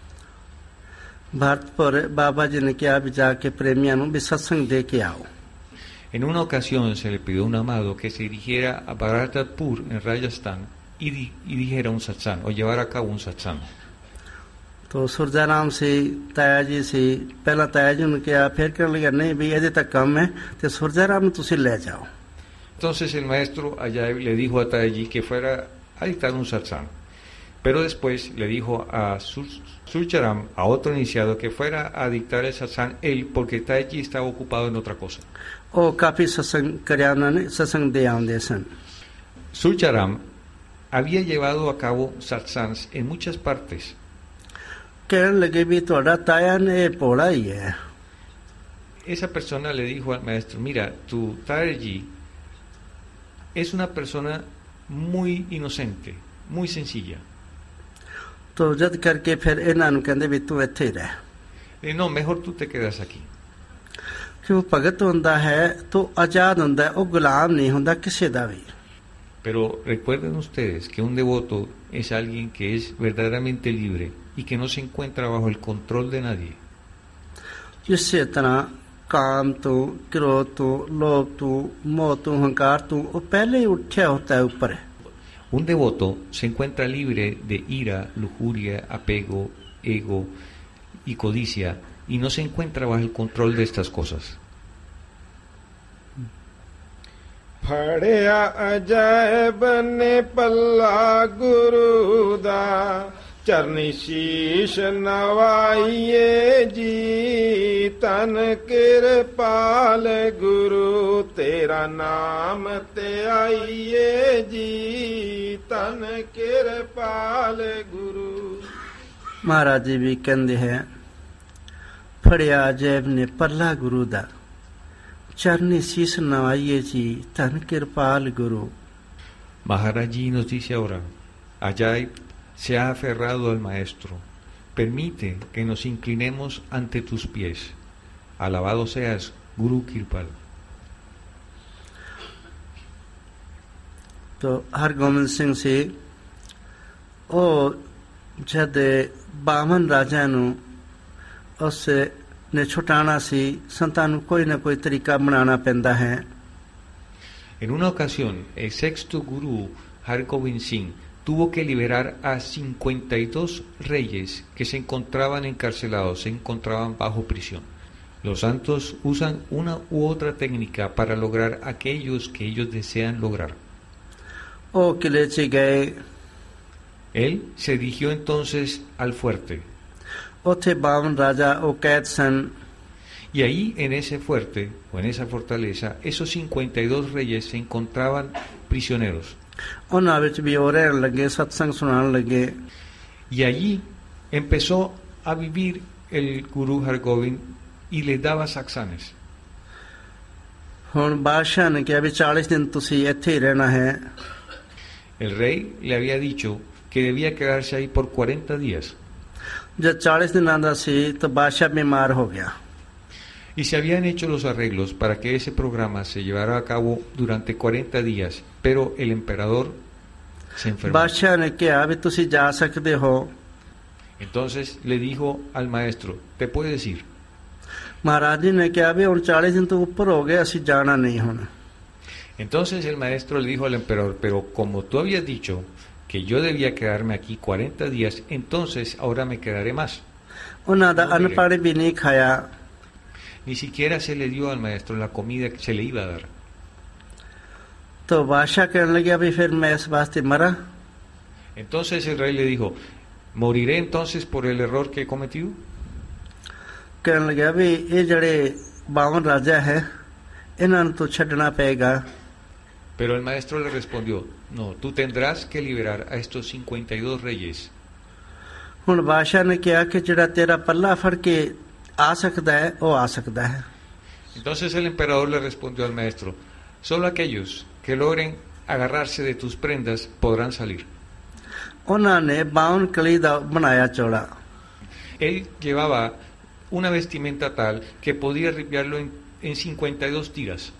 भरतपुर बाबा जी ने किया भी जाके प्रेमियों ਨੂੰ भी सत्संग दे के आओ। En una ocasión se le pidió a un amado que se dirigiera a Bharatpur en Rajasthan y dijera un satsang o llevara a cabo un satsang. तो सुरजाराम से ताया जी से पहला ताया जी ने किया, फिर कहने लगा नहीं भी ये तक कम है तो सुरजाराम तुसी ले जाओ। Entonces el maestro allá le dijo a Tayaji que fuera a dictar un satsang, pero después le dijo a Surcharam, a otro iniciado, que fuera a dictar el satsang él, porque Tayaji estaba ocupado en otra cosa. ਉਹ ਕਾਫੀ ਸਤਸੰਗ ਕਰਿਆ ਉਹਨਾਂ ਨੇ, ਸਤਸੰਗ ਦੇ ਆਉਂਦੇ ਸਨ। Surcharam había llevado a cabo satsangs en muchas partes. ਕਹਿਣ ਲੱਗੇ ਵੀ ਤੁਹਾਡਾ ਤਾਇਆ ਨੇ ਭੋਲਾ ਹੀ ਹੈ। Esa persona le dijo al maestro, mira, tu Tayaji es una persona muy inocente, muy sencilla. ਤੋ ਜਦ ਕਰਕੇ ਫਿਰ ਇਹਨਾਂ ਨੂੰ ਕਹਿੰਦੇ ਵੀ ਤੂੰ ਇੱਥੇ ਹੀ ਰਹਿ। No, mejor tú te quedas aquí. ਕਿ ਉਹ ਭਗਤ ਹੁੰਦਾ ਹੈ ਤੋ ਆਜ਼ਾਦ ਹੁੰਦਾ ਹੈ, ਉਹ ਗੁਲਾਮ ਨਹੀਂ ਹੁੰਦਾ ਕਿਸੇ ਦਾ ਵੀ। Pero recuerden ustedes que un devoto es alguien que es verdaderamente libre y que no se encuentra bajo el control de nadie. ਇਸੇ ਤਰ੍ਹਾਂ ਕਾਮ ਤੋਂ, ਕ੍ਰੋਧ ਤੋਂ, ਲੋਭ ਤੋਂ, ਮੋਹ ਤੋਂ, ਹੰਕਾਰ ਤੋਂ ਉਹ ਪਹਿਲੇ ਹੀ ਉੱਠਿਆ ਹੁੰਦਾ ਹੈ ਉੱਪਰ। Un devoto se encuentra libre de ira, lujuria, apego, ego y codicia y no se encuentra bajo el control de estas cosas. ਫੜਿਆ ਅਜਾਇਬ ਨੇ ਪੱਲਾ ਗੁਰੂ ਦਾ, ਚਰਨੀ ਸ਼ੀਸ਼ ਨਵਾਈਏ ਜੀ, ਤਨ ਕਿਰਪਾਲ ਗੁਰੂ ਤੇਰਾ ਨਾਮ ਤੇ ਆਈਏ ਜੀ, ਤਨ ਕਿਰਪਾਲ ਗੁਰੂ। ਮਹਾਰਾਜ ਜੀ ਵੀ ਕਹਿੰਦੇ ਹੈ, ਫੜਿਆ ਅਜੈਬ ਨੇ ਪੱਲਾ ਗੁਰੂ ਦਾ, ਚਰਨੀ ਸੀਸ ਨਵਾਈਏ ਜੀ, ਧਨ ਕਿਰਪਾਲ ਗੁਰੂ। Maharaj Ji nos dice ahora, Ajay se ha aferrado al maestro, permite que nos inclinemos ante tus pies. Alabado seas, Guru Kirpal. तो हरगोबिंद सिंह से ਉਹ ਜਦ ਬਾਮਨ ਰਾਜਾ ਨੂੰ ਉਸ ਨੇ ਛੁਟਾਣਾ ਸੀ, ਸੰਤਾਂ ਨੂੰ ਕੋਈ ਨਾ ਕੋਈ ਤਰੀਕਾ ਬਣਾਉਣਾ ਪੈਂਦਾ ਹੈ। En una ocasión, el sexto gurú, Hargobind Singh, tuvo que liberar a 52 reyes que se encontraban encarcelados, se encontraban bajo prisión. Los santos usan una u otra técnica para lograr aquellos que ellos desean lograr. ਉਹ ਕਿਲੇ 'ਚ ਗਏ। Él se dirigió entonces al fuerte. ਉੱਥੇ ਬਾਮਨ ਰਾਜਾ ਉਹ ਕੈਦ ਸਨ। Y ahí en ese fuerte, o en esa fortaleza, esos 52 reyes se encontraban prisioneros. ਉਹਨਾਂ ਵਿੱਚ ਵੀ ਉਹ ਰਹਿਣ ਲੱਗੇ, ਸਤਸੰਗ ਸੁਣਾਉਣ ਲੱਗੇ। Y allí empezó a vivir el Guru Hargobind y le daba satsangs. ਹੁਣ ਬਾਦਸ਼ਾਹ ਨੇ ਕਿਹਾ ਵੀ 40 ਦਿਨ ਤੁਸੀਂ ਇੱਥੇ ਹੀ ਰਹਿਣਾ ਹੈ। El rey le había dicho que debía quedarse ahí por 40 días. जब 40 ਦਿਨਾਂ ਦਾ ਸੀ तो बादशाह बीमार हो गया। Y se habían hecho los arreglos para que ese programa se llevara a cabo durante 40 días, pero el emperador se enfermó. बादशाह ने कहा भी तुसी जा सकते हो। Entonces le dijo al maestro, ¿te puedes ir? महाराज जी ने कहा भी हुण 40 दिन तो ऊपर हो गए, असीं जाना नहीं हुण। Entonces el maestro le dijo al emperador, pero como tú habías dicho que yo debía quedarme aquí 40 días, entonces ahora me quedaré más. ਉਹਨਾਂ ਦਾ ਅਨਪੜ੍ਹ ਵੀ ਨਹੀਂ ਖਾਇਆ। Ni siquiera se le dio al maestro la comida que se le iba a dar. तो बादशाह कहने लगा भी फिर मैं इस वास्ते मरा। Entonces el rey le dijo, ¿moriré entonces por el error que he cometido? कहने लगा भी ये जड़े 52 राजा है इन्हां नूं तो छड्डना पेगा। Pero el maestro le respondió, no, tú tendrás que liberar a estos 52 reyes. हुण बादशाह ने कहा कि जड़ा तेरा पल्ला फड़ के आ सकदा है वो आ सकदा है। Entonces el emperador le respondió al maestro, solo aquellos que logren agarrarse de tus prendas podrán salir. उन्हां ने 52 कली दा बनाया चोला। Él llevaba una vestimenta tal que podía ripiarlo en 52 tiras.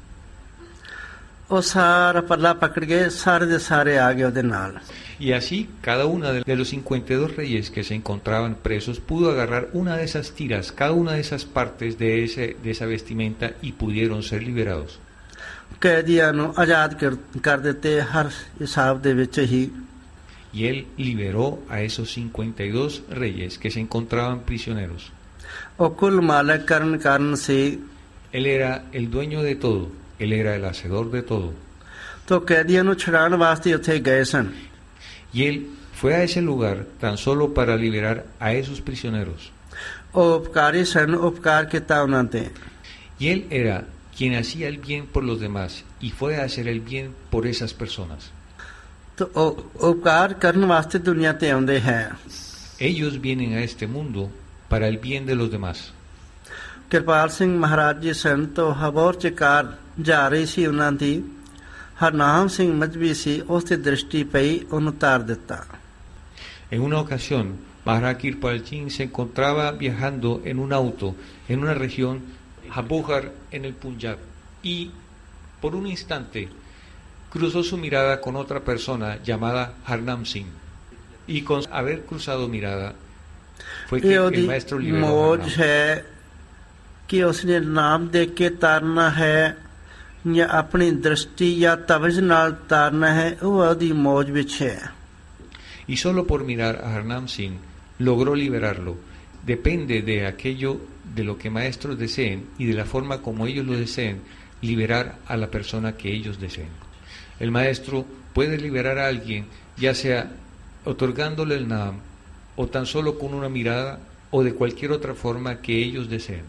ਉਹ ਸਾਰਾ ਪੱਲਾ ਪਕੜ ਕੇ ਸਾਰੇ ਦੇ ਸਾਰੇ ਆ ਗਏ ਉਹਦੇ ਨਾਲ। Y así, cada una de los 52 reyes que se encontraban presos pudo agarrar una de esas tiras, cada una de esas partes de esa vestimenta y pudieron ser liberados. ਕੈਦੀਆਂ ਨੂੰ ਆਜ਼ਾਦ ਕਰ ਦਿੱਤੇ ਹਰ ਹਿਸਾਬ ਦੇ ਵਿੱਚ ਹੀ। Y él liberó a esos 52 reyes que se encontraban prisioneros. ਉਹ ਕੁੱਲ ਮਾਲਕ ਕਰਨ ਕਾਰਨ ਸੀ। Él era el dueño de todo, él era el hacedor de todo. तो ਕੈਦੀਆਂ ਨੂੰ ਛੁਡਾਉਣ ਵਾਸਤੇ ਉੱਥੇ ਗਏ ਸਨ। Y él fue a ese lugar tan solo para liberar a esos prisioneros. ਉਹ ਉਪਕਾਰੀ ਸਨ, ਉਪਕਾਰ ਕੀਤਾ ਉਹਨਾਂ ਤੇ। Y él era quien hacía el bien por los demás y fue a hacer el bien por esas personas. तो उपकार ਕਰਨ ਵਾਸਤੇ ਦੁਨੀਆ ਤੇ ਆਉਂਦੇ ਹੈ। Ellos vienen a este mundo para el bien de los demás. Kirpal ਸਿੰਘ ਮਹਾਰਾਜ ਜੀ ਸਨ ਤੋਂ ਹਬੋਰ ਚ ਕਾਰ ਜਾ ਰਹੀ ਸੀ ਉਹਨਾਂ ਦੀ। ਹਰਨਾਮ ਸਿੰਘ ਮਜਬੀ ਸੀ, ਉਸ ਤੇ ਦ੍ਰਿਸ਼ਟੀ ਪਈ, ਉਹਨੂੰ ਤਾਰ ਦਿੱਤਾ। En una ocasión, Maharaj Kirpal Singh se encontraba viajando en un auto en una región, Habujar, en el Punjab, y por un instante cruzó su mirada con otra persona llamada Harnam Singh. Y con haber cruzado mirada fue que el maestro liberó a ਮੌਜ Harnam. ਹੈ ਕਿ ਉਸਨੇ ਨਾਮ ਦੇ ਕੇ ਤਾਰਨਾ ਹੈ ਜਾਂ ਆਪਣੀ ਦ੍ਰਿਸ਼ਟੀ ਜਾਂ ਤਵਜ ਨਾਲ ਤਾਰਨਾ ਹੈ, ਉਹ ਉਹਦੀ ਮੌਜ ਵਿੱਚ ਹੈ। Y solo por mirar a Harnam Singh logró liberarlo. Depende de aquello, de lo que maestros deseen y de la forma como ellos lo deseen, liberar a la persona que ellos deseen. El maestro puede liberar a alguien, ya sea otorgándole el Naam, o tan solo con una mirada, o de cualquier otra forma que ellos deseen.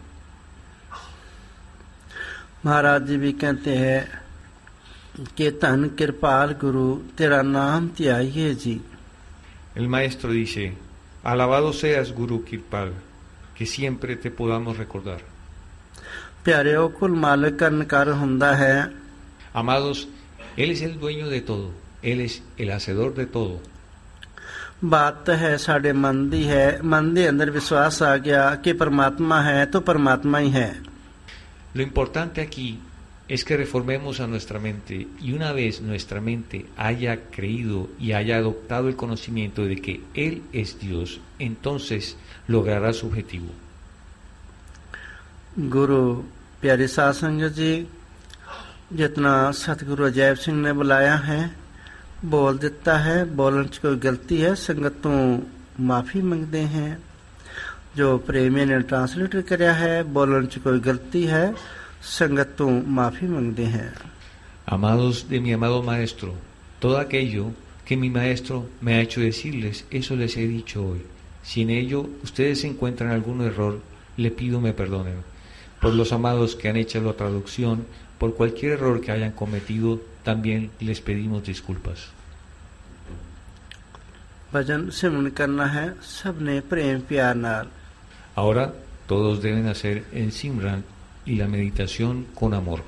महाराज जी भी कहते हैं कि धन कृपाल गुरु तेरा नाम ध्याइए जी। El maestro dice, alabado seas Guru Kirpal, que siempre te podamos recordar. प्यारे कुल मालिक का निकार हुंदा है। Amados, Él es el dueño de todo, Él es el hacedor de todo. बात है साढ़े मन दी है, मन दे अंदर विश्वास आ गया कि परमात्मा है तो परमात्मा ही है। Lo importante aquí es que reformemos a nuestra mente y una vez nuestra mente haya creído y haya adoptado el conocimiento de que Él es Dios, entonces logrará su objetivo. गुरु प्यारे साध संगत जी, जितना सतगुरु अजैब सिंह ने बुलाया है बोल दिता है। बोलने च कोई गलती है संगत तो माफ़ी मंगते हैं। जो प्रेमी ने ट्रांसलेटर कराया है बोलने च कोई गलती है संगत तो माफ़ी मंगते हैं। Amados de mi amado Maestro, todo aquello que mi Maestro me ha hecho decirles, eso les he dicho hoy. Si en ello ustedes encuentran algún error, le pido me perdonen. Por los amados que han hecho la traducción, por cualquier error que hayan cometido, también les pedimos disculpas. भजन सिमरन करना है सबने प्रेम प्यार नाल। Ahora todos deben hacer el Simran y la meditación con amor.